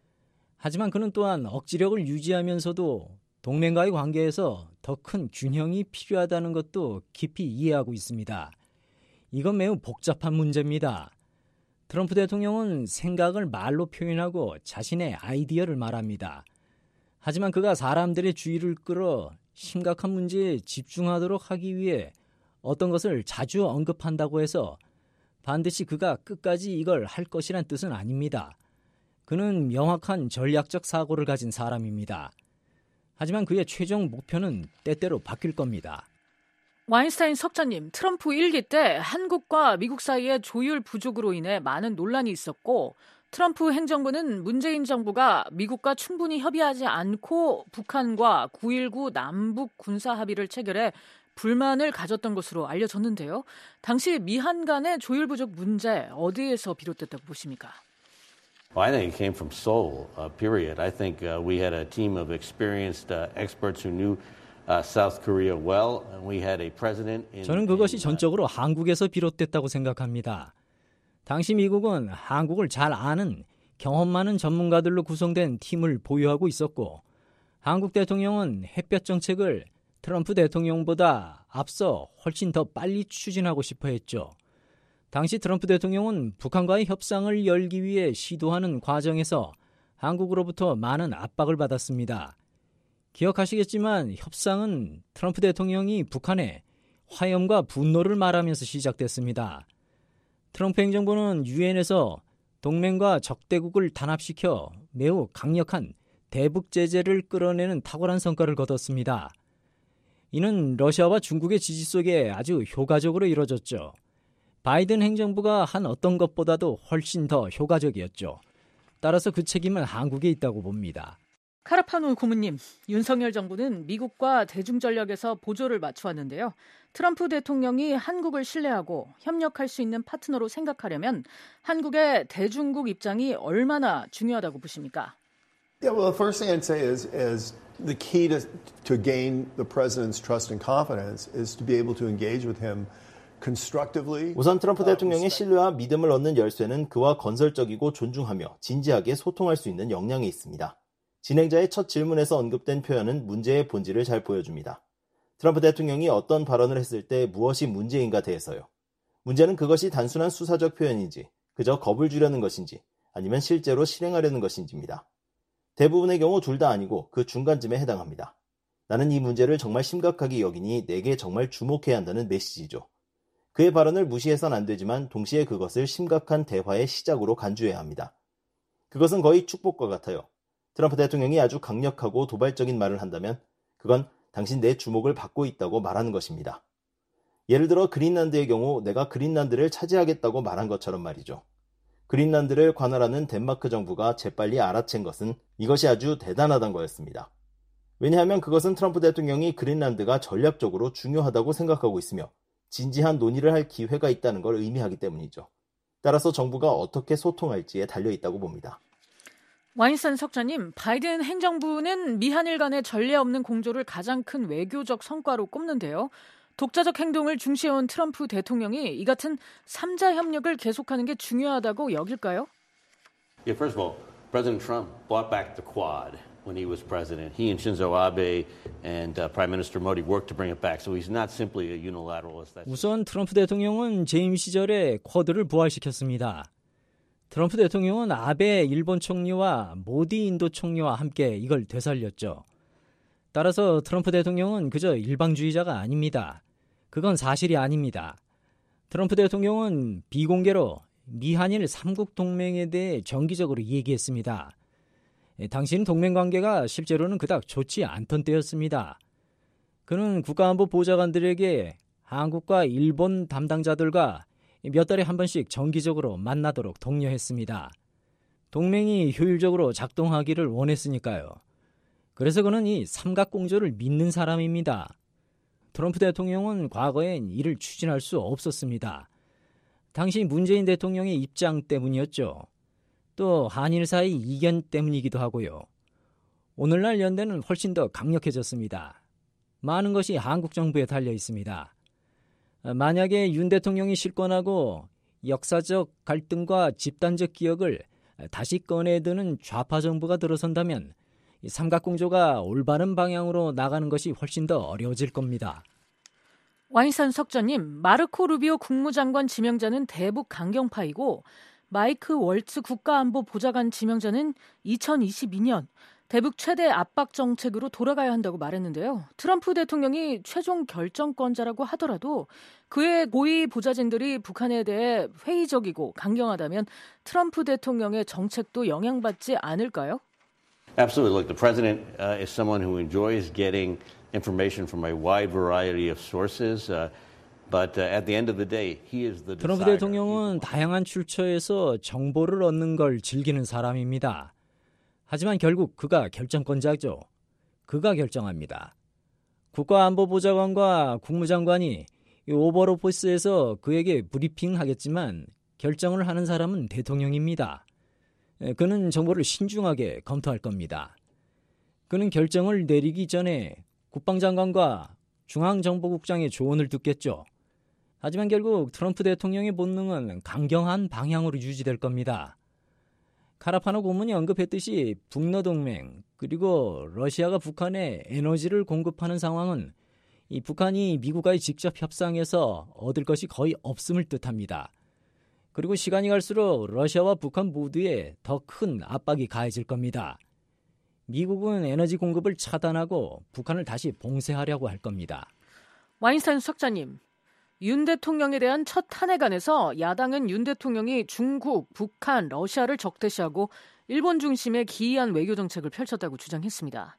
하지만 그는 또한 억지력을 유지하면서도 동맹과의 관계에서 더 큰 균형이 필요하다는 것도 깊이 이해하고 있습니다. 이건 매우 복잡한 문제입니다. 트럼프 대통령은 생각을 말로 표현하고 자신의 아이디어를 말합니다. 하지만 그가 사람들의 주의를 끌어 심각한 문제에 집중하도록 하기 위해 어떤 것을 자주 언급한다고 해서 반드시 그가 끝까지 이걸 할 것이란 뜻은 아닙니다. 그는 명확한 전략적 사고를 가진 사람입니다. 하지만 그의 최종 목표는 때때로 바뀔 겁니다. 와인스타인 석자님, 트럼프 일기 때 한국과 미국 사이의 조율 부족으로 인해 많은 논란이 있었고 트럼프 행정부는 문재인 정부가 미국과 충분히 협의하지 않고 북한과 구일구 남북 군사 합의를 체결해 불만을 가졌던 것으로 알려졌는데요. 당시 미한 간의 조율 부족 문제 어디에서 비롯됐다고 보십니까? Well, I think it came from Seoul, uh, period. I think uh, we had a team of experienced uh, experts who knew uh, South Korea well, and we had a president in, 저는 그것이 전적으로 한국에서 비롯됐다고 생각합니다. 당시 미국은 한국을 잘 아는 경험 많은 전문가들로 구성된 팀을 보유하고 있었고 한국 대통령은 햇볕 정책을 트럼프 대통령보다 앞서 훨씬 더 빨리 추진하고 싶어 했죠. 당시 트럼프 대통령은 북한과의 협상을 열기 위해 시도하는 과정에서 한국으로부터 많은 압박을 받았습니다. 기억하시겠지만 협상은 트럼프 대통령이 북한에 화염과 분노를 말하면서 시작됐습니다. 트럼프 행정부는 유엔에서 동맹과 적대국을 단합시켜 매우 강력한 대북 제재를 끌어내는 탁월한 성과를 거뒀습니다. 이는 러시아와 중국의 지지 속에 아주 효과적으로 이루어졌죠. 바이든 행정부가 한 어떤 것보다도 훨씬 더 효과적이었죠. 따라서 그 책임은 한국에 있다고 봅니다. 카라파노 고문님, 윤석열 정부는 미국과 대중전략에서 보조를 맞춰왔는데요. 트럼프 대통령이 한국을 신뢰하고 협력할 수 있는 파트너로 생각하려면 한국의 대중국 입장이 얼마나 중요하다고 보십니까? Yeah, well, the first thing I'd say is, is the key to, to gain the president's trust and confidence is to be able to engage with him constructively. 우선 트럼프 대통령의 신뢰와 믿음을 얻는 열쇠는 그와 건설적이고 존중하며 진지하게 소통할 수 있는 역량에 있습니다. 진행자의 첫 질문에서 언급된 표현은 문제의 본질을 잘 보여줍니다. 트럼프 대통령이 어떤 발언을 했을 때 무엇이 문제인가 대해서요. 문제는 그것이 단순한 수사적 표현인지, 그저 겁을 주려는 것인지, 아니면 실제로 실행하려는 것인지입니다. 대부분의 경우 둘 다 아니고 그 중간쯤에 해당합니다. 나는 이 문제를 정말 심각하게 여기니 내게 정말 주목해야 한다는 메시지죠. 그의 발언을 무시해선 안 되지만 동시에 그것을 심각한 대화의 시작으로 간주해야 합니다. 그것은 거의 축복과 같아요. 트럼프 대통령이 아주 강력하고 도발적인 말을 한다면 그건 당신 내 주목을 받고 있다고 말하는 것입니다. 예를 들어 그린란드의 경우 내가 그린란드를 차지하겠다고 말한 것처럼 말이죠. 그린란드를 관할하는 덴마크 정부가 재빨리 알아챈 것은 이것이 아주 대단하다는 거였습니다. 왜냐하면 그것은 트럼프 대통령이 그린란드가 전략적으로 중요하다고 생각하고 있으며 진지한 논의를 할 기회가 있다는 걸 의미하기 때문이죠. 따라서 정부가 어떻게 소통할지에 달려있다고 봅니다. 와인스탄 석자님, 바이든 행정부는 미한일 간의 전례 없는 공조를 가장 큰 외교적 성과로 꼽는데요. 독자적 행동을 중시해온 트럼프 대통령이 이 같은 삼자 협력을 계속하는 게 중요하다고 여길까요? Yeah, first of all, President Trump brought back the Quad when he was president. He and Shinzo Abe and uh, Prime Minister Modi worked to bring it back. So he's not simply a unilateralist. 우선 트럼프 대통령은 재임 시절에 쿼드를 부활시켰습니다. 트럼프 대통령은 아베 일본 총리와 모디 인도 총리와 함께 이걸 되살렸죠. 따라서 트럼프 대통령은 그저 일방주의자가 아닙니다. 그건 사실이 아닙니다. 트럼프 대통령은 비공개로 미한일 삼국 동맹에 대해 정기적으로 얘기했습니다. 당시는 동맹관계가 실제로는 그닥 좋지 않던 때였습니다. 그는 국가안보 보좌관들에게 한국과 일본 담당자들과 몇 달에 한 번씩 정기적으로 만나도록 독려했습니다. 동맹이 효율적으로 작동하기를 원했으니까요. 그래서 그는 이 삼각공조를 믿는 사람입니다. 트럼프 대통령은 과거엔 이를 추진할 수 없었습니다. 당시 문재인 대통령의 입장 때문이었죠. 또 한일 사이 이견 때문이기도 하고요. 오늘날 연대는 훨씬 더 강력해졌습니다. 많은 것이 한국 정부에 달려 있습니다. 만약에 윤 대통령이 실권하고 역사적 갈등과 집단적 기억을 다시 꺼내드는 좌파 정부가 들어선다면 삼각공조가 올바른 방향으로 나가는 것이 훨씬 더 어려워질 겁니다. 와인스탄 석자님, 마르코 루비오 국무장관 지명자는 대북 강경파이고 마이크 월츠 국가안보 보좌관 지명자는 이천이십이 년 대북 최대 압박 정책으로 돌아가야 한다고 말했는데요. 트럼프 대통령이 최종 결정권자라고 하더라도 그의 고위 보좌진들이 북한에 대해 회의적이고 강경하다면 트럼프 대통령의 정책도 영향받지 않을까요? Absolutely. Look, the president uh, is someone who enjoys getting information from a wide variety of sources. Uh, But uh, at the end of the day, he is the 트럼프 대통령은 다양한 출처에서 정보를 얻는 걸 즐기는 사람입니다. 하지만 결국 그가 결정권자죠. 그가 결정합니다. 국가안보보좌관과 국무장관이 오벌오피스에서 그에게 브리핑하겠지만 결정을 하는 사람은 대통령입니다. 그는 정보를 신중하게 검토할 겁니다. 그는 결정을 내리기 전에 국방장관과 중앙정보국장의 조언을 듣겠죠. 하지만 결국 트럼프 대통령의 본능은 강경한 방향으로 유지될 겁니다. 카라파노 고문이 언급했듯이 북러동맹 그리고 러시아가 북한에 에너지를 공급하는 상황은 이 북한이 미국과의 직접 협상에서 얻을 것이 거의 없음을 뜻합니다. 그리고 시간이 갈수록 러시아와 북한 모두에 더 큰 압박이 가해질 겁니다. 미국은 에너지 공급을 차단하고 북한을 다시 봉쇄하려고 할 겁니다. 와인스탄 석자님, 윤 대통령에 대한 첫 탄핵안에서 야당은 윤 대통령이 중국, 북한, 러시아를 적대시하고 일본 중심의 기이한 외교 정책을 펼쳤다고 주장했습니다.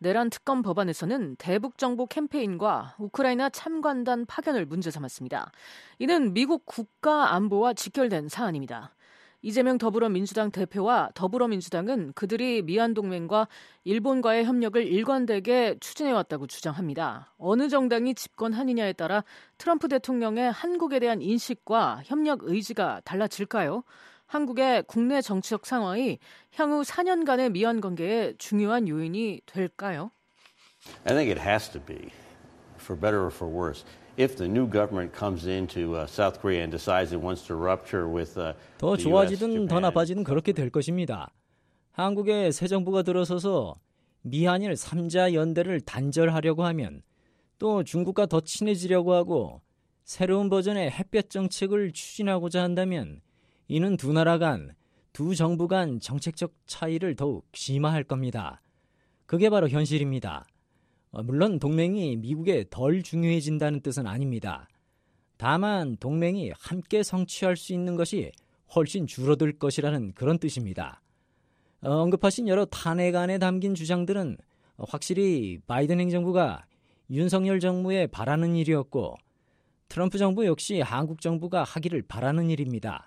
내란 특검 법안에서는 대북 정보 캠페인과 우크라이나 참관단 파견을 문제 삼았습니다. 이는 미국 국가 안보와 직결된 사안입니다. 이재명 더불어민주당 대표와 더불어민주당은 그들이 미한동맹과 일본과의 협력을 일관되게 추진해왔다고 주장합니다. 어느 정당이 집권하느냐에 따라 트럼프 대통령의 한국에 대한 인식과 협력 의지가 달라질까요? 한국의 국내 정치적 상황이 향후 사 년간의 미한 관계에 중요한 요인이 될까요? I think it has to be, for better or for worse. If the new government comes into uh, South Korea and decides it wants to rupture with uh, 더 좋아지든 더 나빠지든 그렇게 될 것입니다. 한국의 새 정부가 들어서서 미한일 삼자 연대를 단절하려고 하면 또 중국과 더 친해지려고 하고 새로운 버전의 햇볕 정책을 추진하고자 한다면 이는 두 나라 간, 두 정부 간 정책적 차이를 더욱 심화할 겁니다. 그게 바로 현실입니다. 물론 동맹이 미국에 덜 중요해진다는 뜻은 아닙니다. 다만 동맹이 함께 성취할 수 있는 것이 훨씬 줄어들 것이라는 그런 뜻입니다. 어, 언급하신 여러 탄핵안에 담긴 주장들은 확실히 바이든 행정부가 윤석열 정부에 바라는 일이었고 트럼프 정부 역시 한국 정부가 하기를 바라는 일입니다.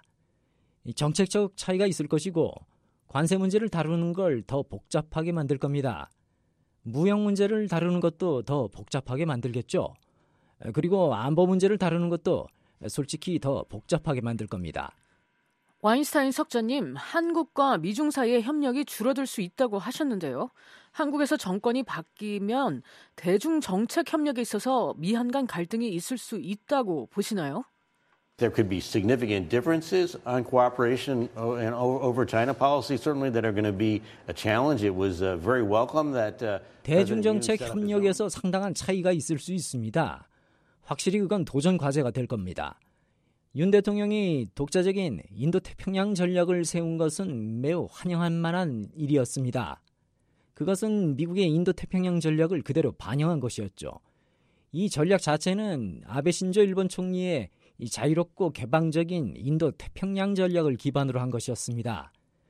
정책적 차이가 있을 것이고 관세 문제를 다루는 걸 더 복잡하게 만들 겁니다. 무역 문제를 다루는 것도 더 복잡하게 만들겠죠. 그리고 안보 문제를 다루는 것도 솔직히 더 복잡하게 만들 겁니다. 와인스타인 석자님, 한국과 미중 사이의 협력이 줄어들 수 있다고 하셨는데요. 한국에서 정권이 바뀌면 대중 정책 협력에 있어서 미한 간 갈등이 있을 수 있다고 보시나요? There could be significant differences on cooperation and over China policy, certainly that are going to be a challenge. It was uh, very welcome that uh, 대중정책 협력에서 상당한 차이가 있을 수 있습니다. 확실히 그건 도전 과제가 될 겁니다. 윤 대통령이 독자적인 인도태평양 전략을 세운 것은 매우 환영할 만한 일이었습니다. 그것은 미국의 인도태평양 전략을 그대로 반영한 것이었죠. 이 전략 자체는 아베 신조 일본 총리의 이 자유롭고 개방적인 인도 태평양 전략을 기반으로 한 것이었습니다.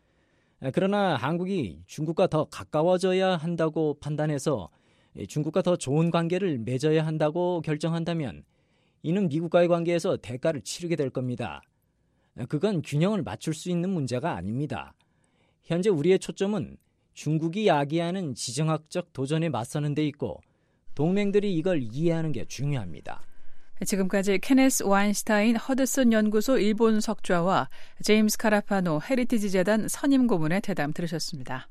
그러나 한국이 중국과 더 가까워져야 한다고 판단해서 중국과 더 좋은 관계를 맺어야 한다고 결정한다면 이는 미국과의 관계에서 대가를 치르게 될 겁니다. 그건 균형을 맞출 수 있는 문제가 아닙니다. 현재 우리의 초점은 중국이 야기하는 지정학적 도전에 맞서는 데 있고 동맹들이 이걸 이해하는 게 중요합니다. 지금까지 케네스 와인스타인 허드슨 연구소 일본 석좌와 제임스 카라파노 헤리티지 재단 선임 고문의 대담 들으셨습니다.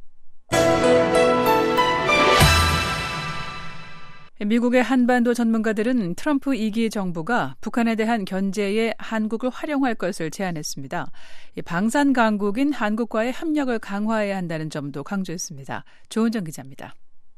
미국의 한반도 전문가들은 트럼프 이 기 정부가 북한에 대한 견제에 한국을 활용할 것을 제안했습니다. 방산 강국인 한국과의 협력을 강화해야 한다는 점도 강조했습니다. 조은정 기자입니다.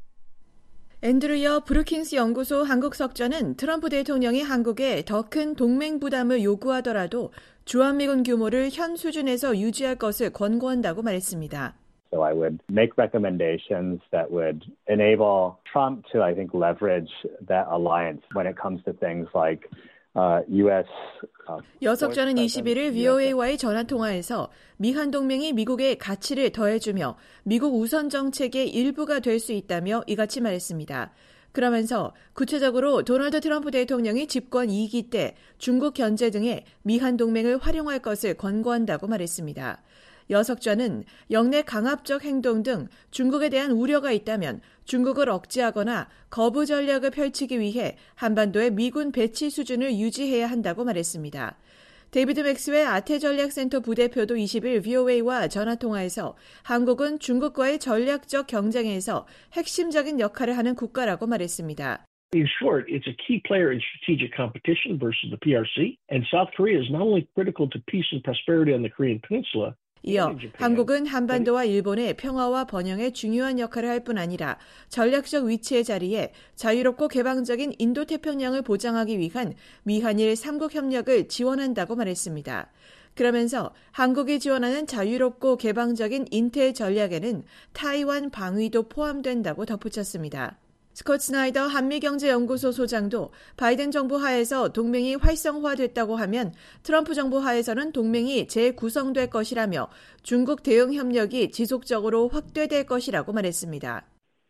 앤드류 브루킹스 연구소 한국석좌는 트럼프 대통령이 한국에 더 큰 동맹 부담을 요구하더라도 주한미군 규모를 현 수준에서 유지할 것을 권고한다고 말했습니다. So I would make recommendations that would enable Trump to, I think, leverage that alliance when it comes to things like Uh, U S uh, 여석좌는 이십일 일 브이오에이와의 전화통화에서 미한 동맹이 미국의 가치를 더해주며 미국 우선 정책의 일부가 될 수 있다며 이같이 말했습니다. 그러면서 구체적으로 도널드 트럼프 대통령이 집권 이 기 때 중국 견제 등에 미한 동맹을 활용할 것을 권고한다고 말했습니다. 여석좌는 영내 강압적 행동 등 중국에 대한 우려가 있다면 중국을 억제하거나 거부 전략을 펼치기 위해 한반도의 미군 배치 수준을 유지해야 한다고 말했습니다. 데이비드 맥스웰 아태전략센터 부대표도 이십 일 브이오에이와 전화통화에서 한국은 중국과의 전략적 경쟁에서 핵심적인 역할을 하는 국가라고 말했습니다. In short, it's a key player in strategic competition versus the P R C, and South Korea is not only critical to peace and prosperity on the Korean Peninsula, 이어 한국은 한반도와 일본의 평화와 번영에 중요한 역할을 할 뿐 아니라 전략적 위치의 자리에 자유롭고 개방적인 인도태평양을 보장하기 위한 미한일 삼국 협력을 지원한다고 말했습니다. 그러면서 한국이 지원하는 자유롭고 개방적인 인텔 전략에는 타이완 방위도 포함된다고 덧붙였습니다. 스콧 스나이더 한미경제연구소 소장도 바이든 정부 하에서 동맹이 활성화됐다고 하면 트럼프 정부 하에서는 동맹이 재구성될 것이라며 중국 대응 협력이 지속적으로 확대될 것이라고 말했습니다.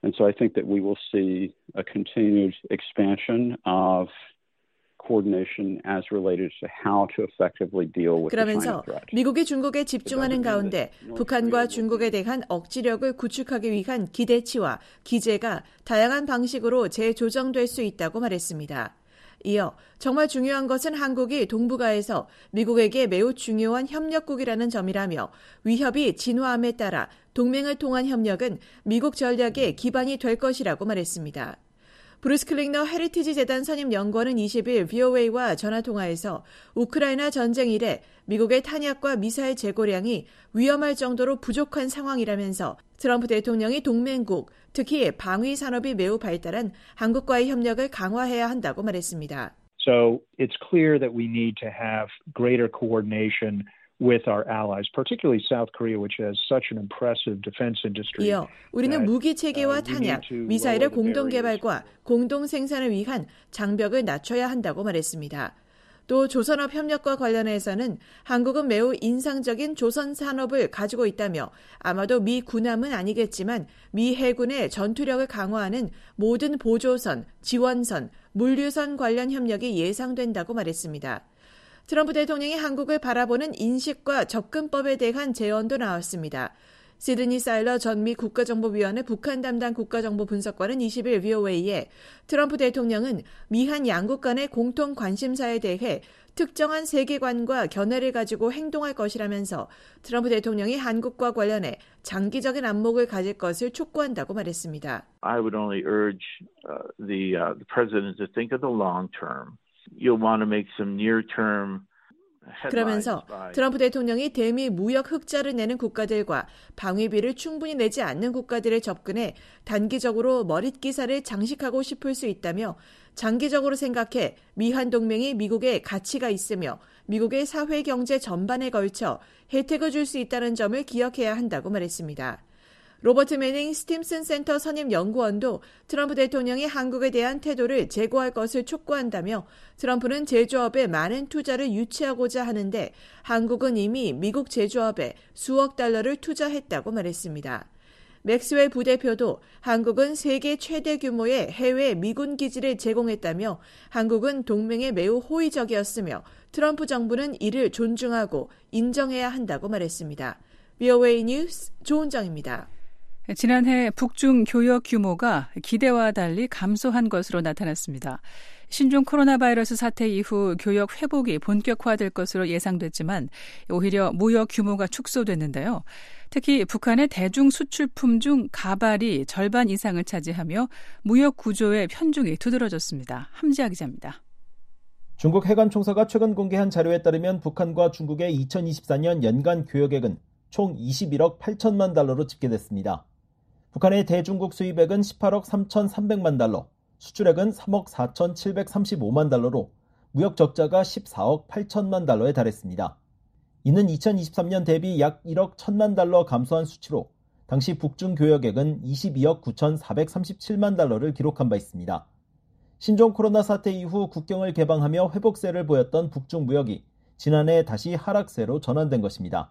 And so I think that we will see a continued expansion of coordination as related to how to effectively deal with the China 그러면서 threat. 미국이 중국에 집중하는 가운데 북한과 중국에 대한 억지력을 구축하기 위한 기대치와 기제가 다양한 방식으로 재조정될 수 있다고 말했습니다. 이어 정말 중요한 것은 한국이 동북아에서 미국에게 매우 중요한 협력국이라는 점이라며 위협이 진화함에 따라 동맹을 통한 협력은 미국 전략의 기반이 될 것이라고 말했습니다. 브루스 클링너 헤리티지 재단 선임 연구원은 이십 일 브이오에이와 전화통화에서 우크라이나 전쟁 이래 미국의 탄약과 미사일 재고량이 위험할 정도로 부족한 상황이라면서 트럼프 대통령이 동맹국, 특히 방위 산업이 매우 발달한 한국과의 협력을 강화해야 한다고 말했습니다. So it's clear that we need to have greater coordination with our allies, particularly South Korea, which has such an impressive defense industry. 이어 우리는 무기 체계와 탄약, 미사일의 공동 개발과 공동 생산을 위한 장벽을 낮춰야 한다고 말했습니다. 또 조선업 협력과 관련해서는 한국은 매우 인상적인 조선 산업을 가지고 있다며 아마도 미 군함은 아니겠지만 미 해군의 전투력을 강화하는 모든 보조선, 지원선, 물류선 관련 협력이 예상된다고 말했습니다. 트럼프 대통령이 한국을 바라보는 인식과 접근법에 대한 제언도 나왔습니다. 시드니 사일러 전 미 국가정보위원회 북한 담당 국가정보분석관은 이십 일 브이오에이에 트럼프 대통령은 미한 양국 간의 공통 관심사에 대해 특정한 세계관과 견해를 가지고 행동할 것이라면서 트럼프 대통령이 한국과 관련해 장기적인 안목을 가질 것을 촉구한다고 말했습니다. I would only urge uh, the, uh, the president to think of the long term. You'll want to make some near-term 그러면서 트럼프 대통령이 대미 무역 흑자를 내는 국가들과 방위비를 충분히 내지 않는 국가들에 접근해 단기적으로 머릿기사를 장식하고 싶을 수 있다며 장기적으로 생각해 미한 동맹이 미국에 가치가 있으며 미국의 사회 경제 전반에 걸쳐 혜택을 줄 수 있다는 점을 기억해야 한다고 말했습니다. 로버트 매닝 스팀슨 센터 선임 연구원도 트럼프 대통령이 한국에 대한 태도를 재고할 것을 촉구한다며 트럼프는 제조업에 많은 투자를 유치하고자 하는데 한국은 이미 미국 제조업에 수억 달러를 투자했다고 말했습니다. 맥스웰 부대표도 한국은 세계 최대 규모의 해외 미군 기지를 제공했다며 한국은 동맹에 매우 호의적이었으며 트럼프 정부는 이를 존중하고 인정해야 한다고 말했습니다. 브이오에이 뉴스 조은정입니다. 지난해 북중 교역 규모가 기대와 달리 감소한 것으로 나타났습니다. 신종 코로나 바이러스 사태 이후 교역 회복이 본격화될 것으로 예상됐지만 오히려 무역 규모가 축소됐는데요. 특히 북한의 대중 수출품 중 가발이 절반 이상을 차지하며 무역 구조의 편중이 두드러졌습니다. 함지아 기자입니다. 중국 해관총사가 최근 공개한 자료에 따르면 북한과 중국의 이천이십사 년 연간 교역액은 총 이십일억 팔천만 달러로 집계됐습니다. 북한의 대중국 수입액은 십팔억 삼천삼백만 달러, 수출액은 삼억 사천칠백삼십오만 달러로 무역 적자가 십사억 팔천만 달러에 달했습니다. 이는 이천이십삼 년 대비 약 일억 천만 달러 감소한 수치로 당시 북중 교역액은 이십이억 구천사백삼십칠만 달러를 기록한 바 있습니다. 신종 코로나 사태 이후 국경을 개방하며 회복세를 보였던 북중 무역이 지난해 다시 하락세로 전환된 것입니다.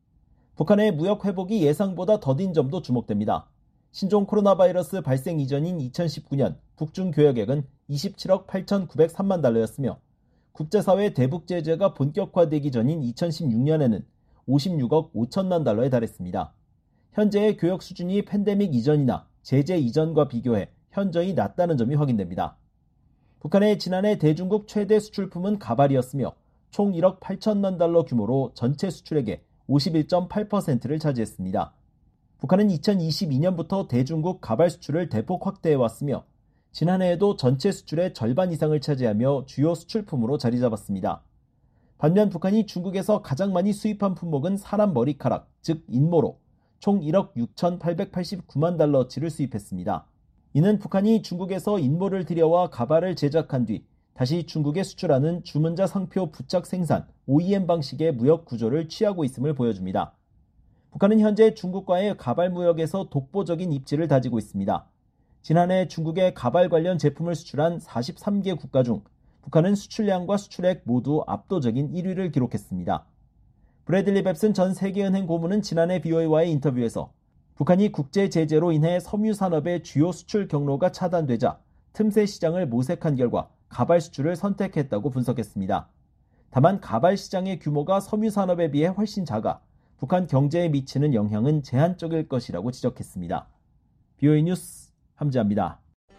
북한의 무역 회복이 예상보다 더딘 점도 주목됩니다. 신종 코로나 바이러스 발생 이전인 이천십구 년 북중 교역액은 이십칠억 팔천구백삼만 달러였으며 국제사회 대북 제재가 본격화되기 전인 이천십육 년에는 오십육억 오천만 달러에 달했습니다. 현재의 교역 수준이 팬데믹 이전이나 제재 이전과 비교해 현저히 낮다는 점이 확인됩니다. 북한의 지난해 대중국 최대 수출품은 가발이었으며 총 일억 팔천만 달러 규모로 전체 수출액의 오십일 점 팔 퍼센트를 차지했습니다. 북한은 이천이십이 년부터 대중국 가발 수출을 대폭 확대해왔으며 지난해에도 전체 수출의 절반 이상을 차지하며 주요 수출품으로 자리 잡았습니다. 반면 북한이 중국에서 가장 많이 수입한 품목은 사람 머리카락, 즉 인모로 총 일억 육천팔백팔십구만 달러치를 수입했습니다. 이는 북한이 중국에서 인모를 들여와 가발을 제작한 뒤 다시 중국에 수출하는 주문자 상표 부착 생산 오이엠 방식의 무역 구조를 취하고 있음을 보여줍니다. 북한은 현재 중국과의 가발 무역에서 독보적인 입지를 다지고 있습니다. 지난해 중국에 가발 관련 제품을 수출한 사십삼 개 국가 중 북한은 수출량과 수출액 모두 압도적인 일 위를 기록했습니다. 브래들리 뱁슨 전 세계은행 고문은 지난해 브이오에이와의 인터뷰에서 북한이 국제 제재로 인해 섬유 산업의 주요 수출 경로가 차단되자 틈새 시장을 모색한 결과 가발 수출을 선택했다고 분석했습니다. 다만 가발 시장의 규모가 섬유 산업에 비해 훨씬 작아 북한 경제에 미치는 영향은 제한적일 것이라고 지적했습니다. 비오에이 뉴스 함지아입니다.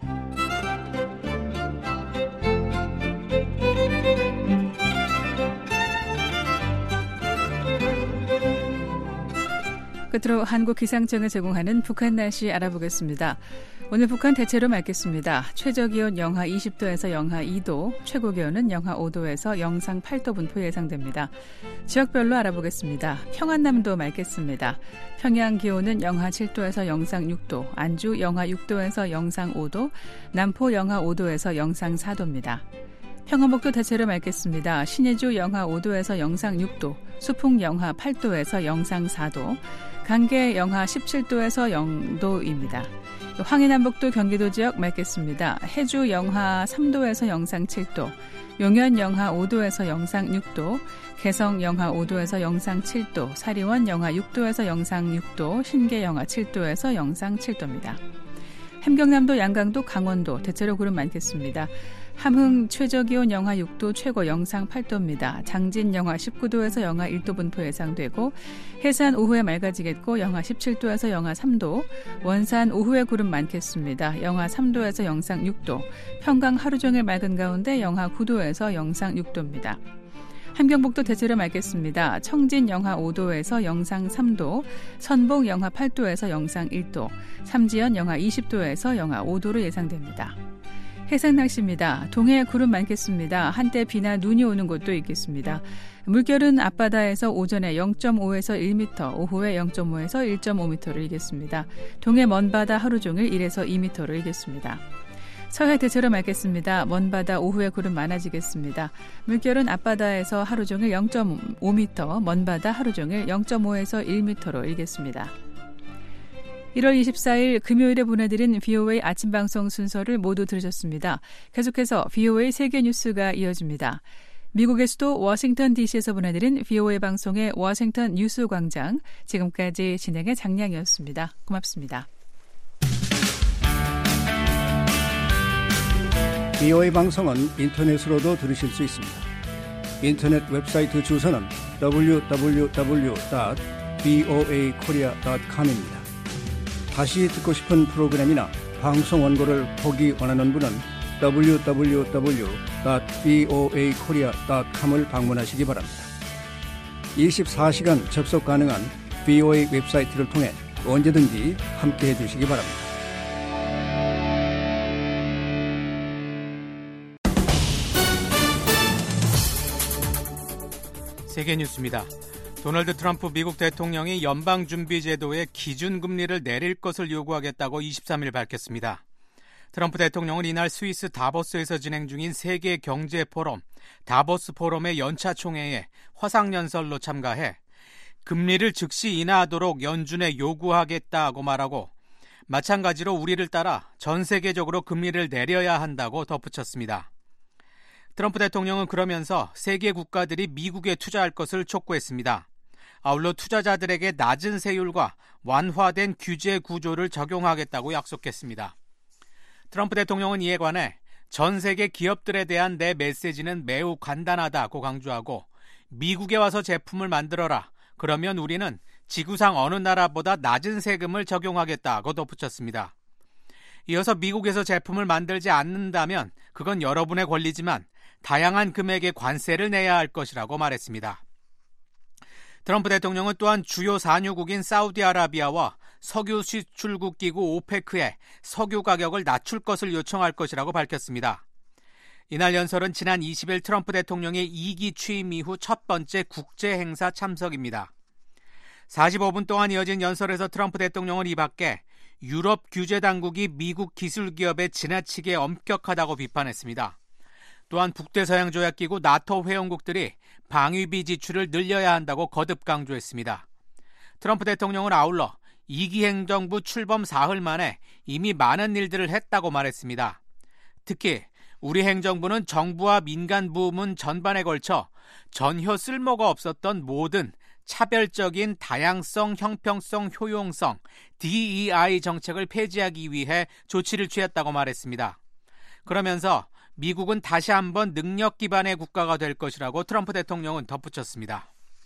끝으로 한국기상청을 제공하는 북한 날씨 알아보겠습니다. 오늘 북한 대체로 맑겠습니다. 최저기온 영하 이십 도에서 영하 이 도, 최고기온은 영하 오 도에서 영상 팔 도 분포 예상됩니다. 지역별로 알아보겠습니다. 평안남도 맑겠습니다. 평양 기온은 영하 칠 도에서 영상 육 도, 안주 영하 육 도에서 영상 오 도, 남포 영하 오 도에서 영상 사 도입니다. 평안북도 대체로 맑겠습니다. 신의주 영하 오 도에서 영상 육 도, 수풍 영하 팔 도에서 영상 사 도, 강계 영하 십칠 도에서 영 도입니다. 황해남북도 경기도 지역 맑겠습니다. 해주 영하 삼 도에서 영상 칠 도, 용현 영하 오 도에서 영상 육 도, 개성 영하 오 도에서 영상 칠 도, 사리원 영하 육 도에서 영상 육 도, 신계 영하 칠 도에서 영상 칠 도입니다. 함경남도, 양강도, 강원도 대체로 구름 많겠습니다. 함흥 최저기온 영하 육 도, 최고 영상 팔 도입니다. 장진 영하 십구 도에서 영하 일 도 분포 예상되고 해산 오후에 맑아지겠고 영하 십칠 도에서 영하 삼 도, 원산 오후에 구름 많겠습니다. 영하 삼 도에서 영상 육 도, 평강 하루 종일 맑은 가운데 영하 구 도에서 영상 육 도입니다. 함경북도 대체로 맑겠습니다. 청진 영하 오 도에서 영상 삼 도, 선봉 영하 팔 도에서 영상 일 도, 삼지연 영하 이십 도에서 영하 오 도로 예상됩니다. 해상 날씨입니다. 동해 구름 많겠습니다. 한때 비나 눈이 오는 곳도 있겠습니다. 물결은 앞바다에서 오전에 영 점 오에서 일 미터, 오후에 영 점 오에서 일 점 오 미터를 일겠습니다. 동해 먼바다 하루 종일 일에서 이 미터를 일겠습니다. 서해 대체로 맑겠습니다. 먼바다 오후에 구름 많아지겠습니다. 물결은 앞바다에서 하루 종일 영 점 오 미터, 먼바다 하루 종일 영 점 오에서 일 미터로 일겠습니다. 일월 이십사일 금요일에 보내드린 비오에이 아침방송 순서를 모두 들으셨습니다. 계속해서 비오에이 세계뉴스가 이어집니다. 미국의 수도 워싱턴 디씨에서 보내드린 비오에이 방송의 워싱턴 뉴스광장, 지금까지 진행의 장량이었습니다. 고맙습니다. 비오에이 방송은 인터넷으로도 들으실 수 있습니다. 인터넷 웹사이트 주소는 더블유 더블유 더블유 닷 비오에이 코리아 닷 컴입니다. 다시 듣고 싶은 프로그램이나 방송 원고를 보기 원하는 분은 더블유 더블유 더블유 닷 비오에이 코리아 닷 컴을 방문하시기 바랍니다. 이십사 시간 접속 가능한 비오에이 웹사이트를 통해 언제든지 함께해 주시기 바랍니다. 세계뉴스입니다. 도널드 트럼프 미국 대통령이 연방준비제도의 기준금리를 내릴 것을 요구하겠다고 이십삼일 밝혔습니다. 트럼프 대통령은 이날 스위스 다보스에서 진행 중인 세계경제포럼 다보스 포럼의 연차 총회에 화상연설로 참가해 금리를 즉시 인하하도록 연준에 요구하겠다고 말하고 마찬가지로 우리를 따라 전 세계적으로 금리를 내려야 한다고 덧붙였습니다. 트럼프 대통령은 그러면서 세계 국가들이 미국에 투자할 것을 촉구했습니다. 아울러 투자자들에게 낮은 세율과 완화된 규제 구조를 적용하겠다고 약속했습니다. 트럼프 대통령은 이에 관해 전 세계 기업들에 대한 내 메시지는 매우 간단하다고 강조하고 미국에 와서 제품을 만들어라. 그러면 우리는 지구상 어느 나라보다 낮은 세금을 적용하겠다고 덧붙였습니다. 이어서 미국에서 제품을 만들지 않는다면 그건 여러분의 권리지만 다양한 금액의 관세를 내야 할 것이라고 말했습니다. 트럼프 대통령은 또한 주요 산유국인 사우디아라비아와 석유 수출국 기구 오페크에 석유 가격을 낮출 것을 요청할 것이라고 밝혔습니다. 이날 연설은 지난 이십일 트럼프 대통령의 이 기 취임 이후 첫 번째 국제 행사 참석입니다. 사십오 분 동안 이어진 연설에서 트럼프 대통령은 이 밖에 유럽 규제 당국이 미국 기술 기업에 지나치게 엄격하다고 비판했습니다. 또한 북대서양조약기구 나토 회원국들이 방위비 지출을 늘려야 한다고 거듭 강조했습니다. 트럼프 대통령은 아울러 이 기 행정부 출범 사흘 만에 이미 많은 일들을 했다고 말했습니다. 특히 우리 행정부는 정부와 민간 부문 전반에 걸쳐 전혀 쓸모가 없었던 모든 차별적인 다양성, 형평성, 효용성 디이아이 정책을 폐지하기 위해 조치를 취했다고 말했습니다. 그러면서 미국은 다시 한번 능력 기반의 국가가 될 것이라고 트럼프 대통령은 덧붙였습니다.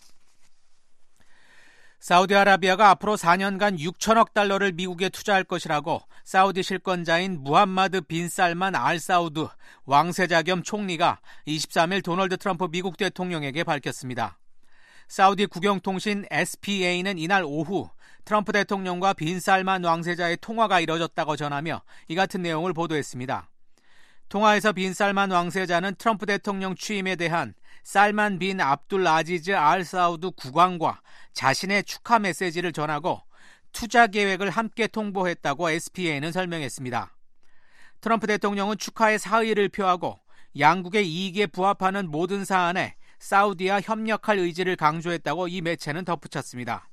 사우디아라비아가 앞으로 사 년간 육천억 달러를 미국에 투자할 것이라고 사우디 실권자인 무함마드 빈 살만 알 사우드 왕세자 겸 총리가 이십삼 일 도널드 트럼프 미국 대통령에게 밝혔습니다. 사우디 국영통신 에스피에이는 이날 오후 트럼프 대통령과 빈 살만 왕세자의 통화가 이뤄졌다고 전하며 이 같은 내용을 보도했습니다. 통화에서 빈 살만 왕세자는 트럼프 대통령 취임에 대한 살만 빈 압둘 아지즈 알 사우드 국왕과 자신의 축하 메시지를 전하고 투자 계획을 함께 통보했다고 에스피에이는 설명했습니다. 트럼프 대통령은 축하의 사의를 표하고 양국의 이익에 부합하는 모든 사안에 사우디와 협력할 의지를 강조했다고 이 매체는 덧붙였습니다.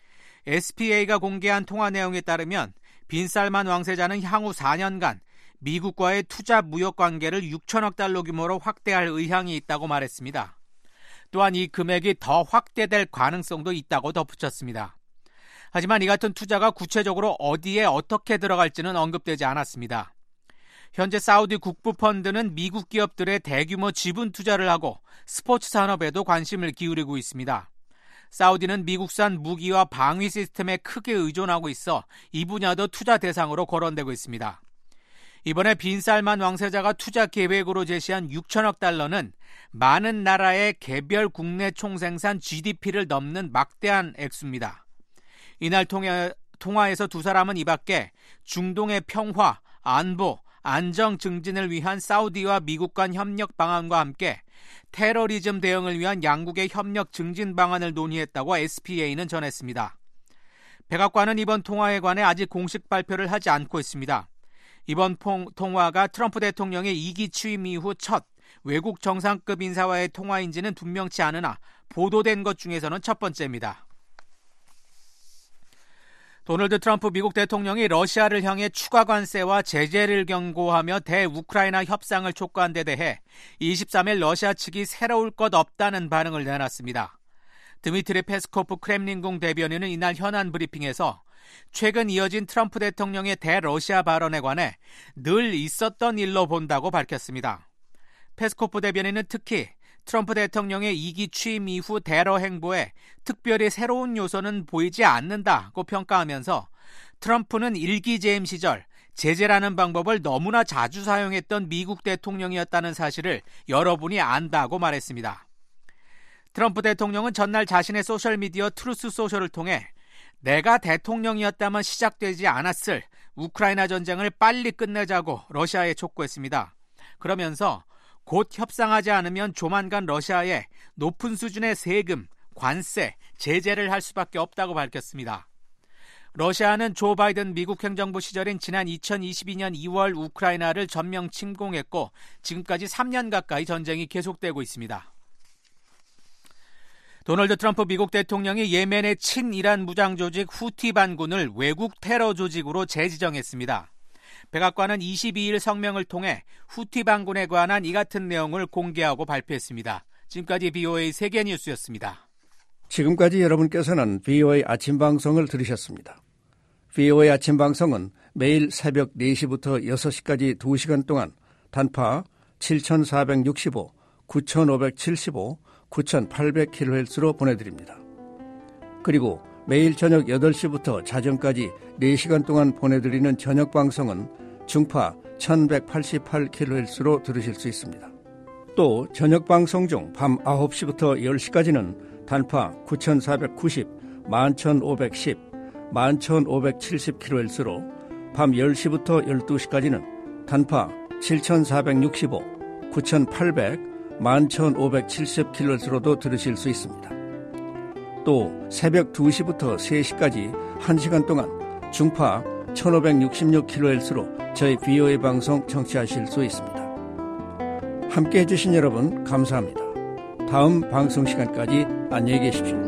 에스피에이가 공개한 통화 내용에 따르면 빈 살만 왕세자는 향후 사 년간 미국과의 투자 무역 관계를 육천억 달러 규모로 확대할 의향이 있다고 말했습니다. 또한 이 금액이 더 확대될 가능성도 있다고 덧붙였습니다. 하지만 이 같은 투자가 구체적으로 어디에 어떻게 들어갈지는 언급되지 않았습니다. 현재 사우디 국부펀드는 미국 기업들의 대규모 지분 투자를 하고 스포츠 산업에도 관심을 기울이고 있습니다. 사우디는 미국산 무기와 방위 시스템에 크게 의존하고 있어 이 분야도 투자 대상으로 거론되고 있습니다. 이번에 빈 살만 왕세자가 투자 계획으로 제시한 육천억 달러는 많은 나라의 개별 국내 총생산 지디피를 넘는 막대한 액수입니다. 이날 통해, 통화에서 두 사람은 이 밖에 중동의 평화, 안보, 안정 증진을 위한 사우디와 미국 간 협력 방안과 함께 테러리즘 대응을 위한 양국의 협력 증진 방안을 논의했다고 에스피에이는 전했습니다. 백악관은 이번 통화에 관해 아직 공식 발표를 하지 않고 있습니다. 이번 통화가 트럼프 대통령의 이 기 취임 이후 첫 외국 정상급 인사와의 통화인지는 분명치 않으나 보도된 것 중에서는 첫 번째입니다. 도널드 트럼프 미국 대통령이 러시아를 향해 추가 관세와 제재를 경고하며 대우크라이나 협상을 촉구한 데 대해 이십삼 일 러시아 측이 새로울 것 없다는 반응을 내놨습니다. 드미트리 페스코프 크렘린궁 대변인은 이날 현안 브리핑에서 최근 이어진 트럼프 대통령의 대러시아 발언에 관해 늘 있었던 일로 본다고 밝혔습니다. 페스코프 대변인은 특히 트럼프 대통령의 이 기 취임 이후 대러 행보에 특별히 새로운 요소는 보이지 않는다고 평가하면서 트럼프는 일 기 재임 시절 제재라는 방법을 너무나 자주 사용했던 미국 대통령이었다는 사실을 여러분이 안다고 말했습니다. 트럼프 대통령은 전날 자신의 소셜미디어 트루스 소셜을 통해 내가 대통령이었다면 시작되지 않았을 우크라이나 전쟁을 빨리 끝내자고 러시아에 촉구했습니다. 그러면서 곧 협상하지 않으면 조만간 러시아에 높은 수준의 세금, 관세, 제재를 할 수밖에 없다고 밝혔습니다. 러시아는 조 바이든 미국 행정부 시절인 지난 이천이십이 년 이월 우크라이나를 전면 침공했고 지금까지 삼 년 가까이 전쟁이 계속되고 있습니다. 도널드 트럼프 미국 대통령이 예멘의 친이란 무장조직 후티 반군을 외국 테러 조직으로 재지정했습니다. 백악관은 이십이 일 성명을 통해 후티 반군에 관한 이 같은 내용을 공개하고 발표했습니다. 지금까지 비오에이 세계뉴스였습니다. 지금까지 여러분께서는 비오에이 아침 방송을 들으셨습니다. 비오에이 아침 방송은 매일 새벽 네 시부터 여섯 시까지 두 시간 동안 단파 칠천사백육십오, 구천오백칠십오, 구천팔백 킬로헤르츠로 보내드립니다. 그리고 매일 저녁 여덟 시부터 자정까지 네 시간 동안 보내드리는 저녁 방송은 중파 천백팔십팔 킬로헤르츠로 들으실 수 있습니다. 또 저녁 방송 중 밤 아홉 시부터 열 시까지는 단파 구천사백구십, 만천오백십, 만천오백칠십 킬로헤르츠로 밤 열 시부터 열두 시까지는 단파 칠천사백육십오, 구천팔백, 만천오백칠십 킬로헤르츠로도 들으실 수 있습니다. 또 새벽 두 시부터 세 시까지 한 시간 동안 중파 천오백육십육 킬로헤르츠로 저희 비오에이 방송 청취하실 수 있습니다. 함께해 주신 여러분 감사합니다. 다음 방송 시간까지 안녕히 계십시오.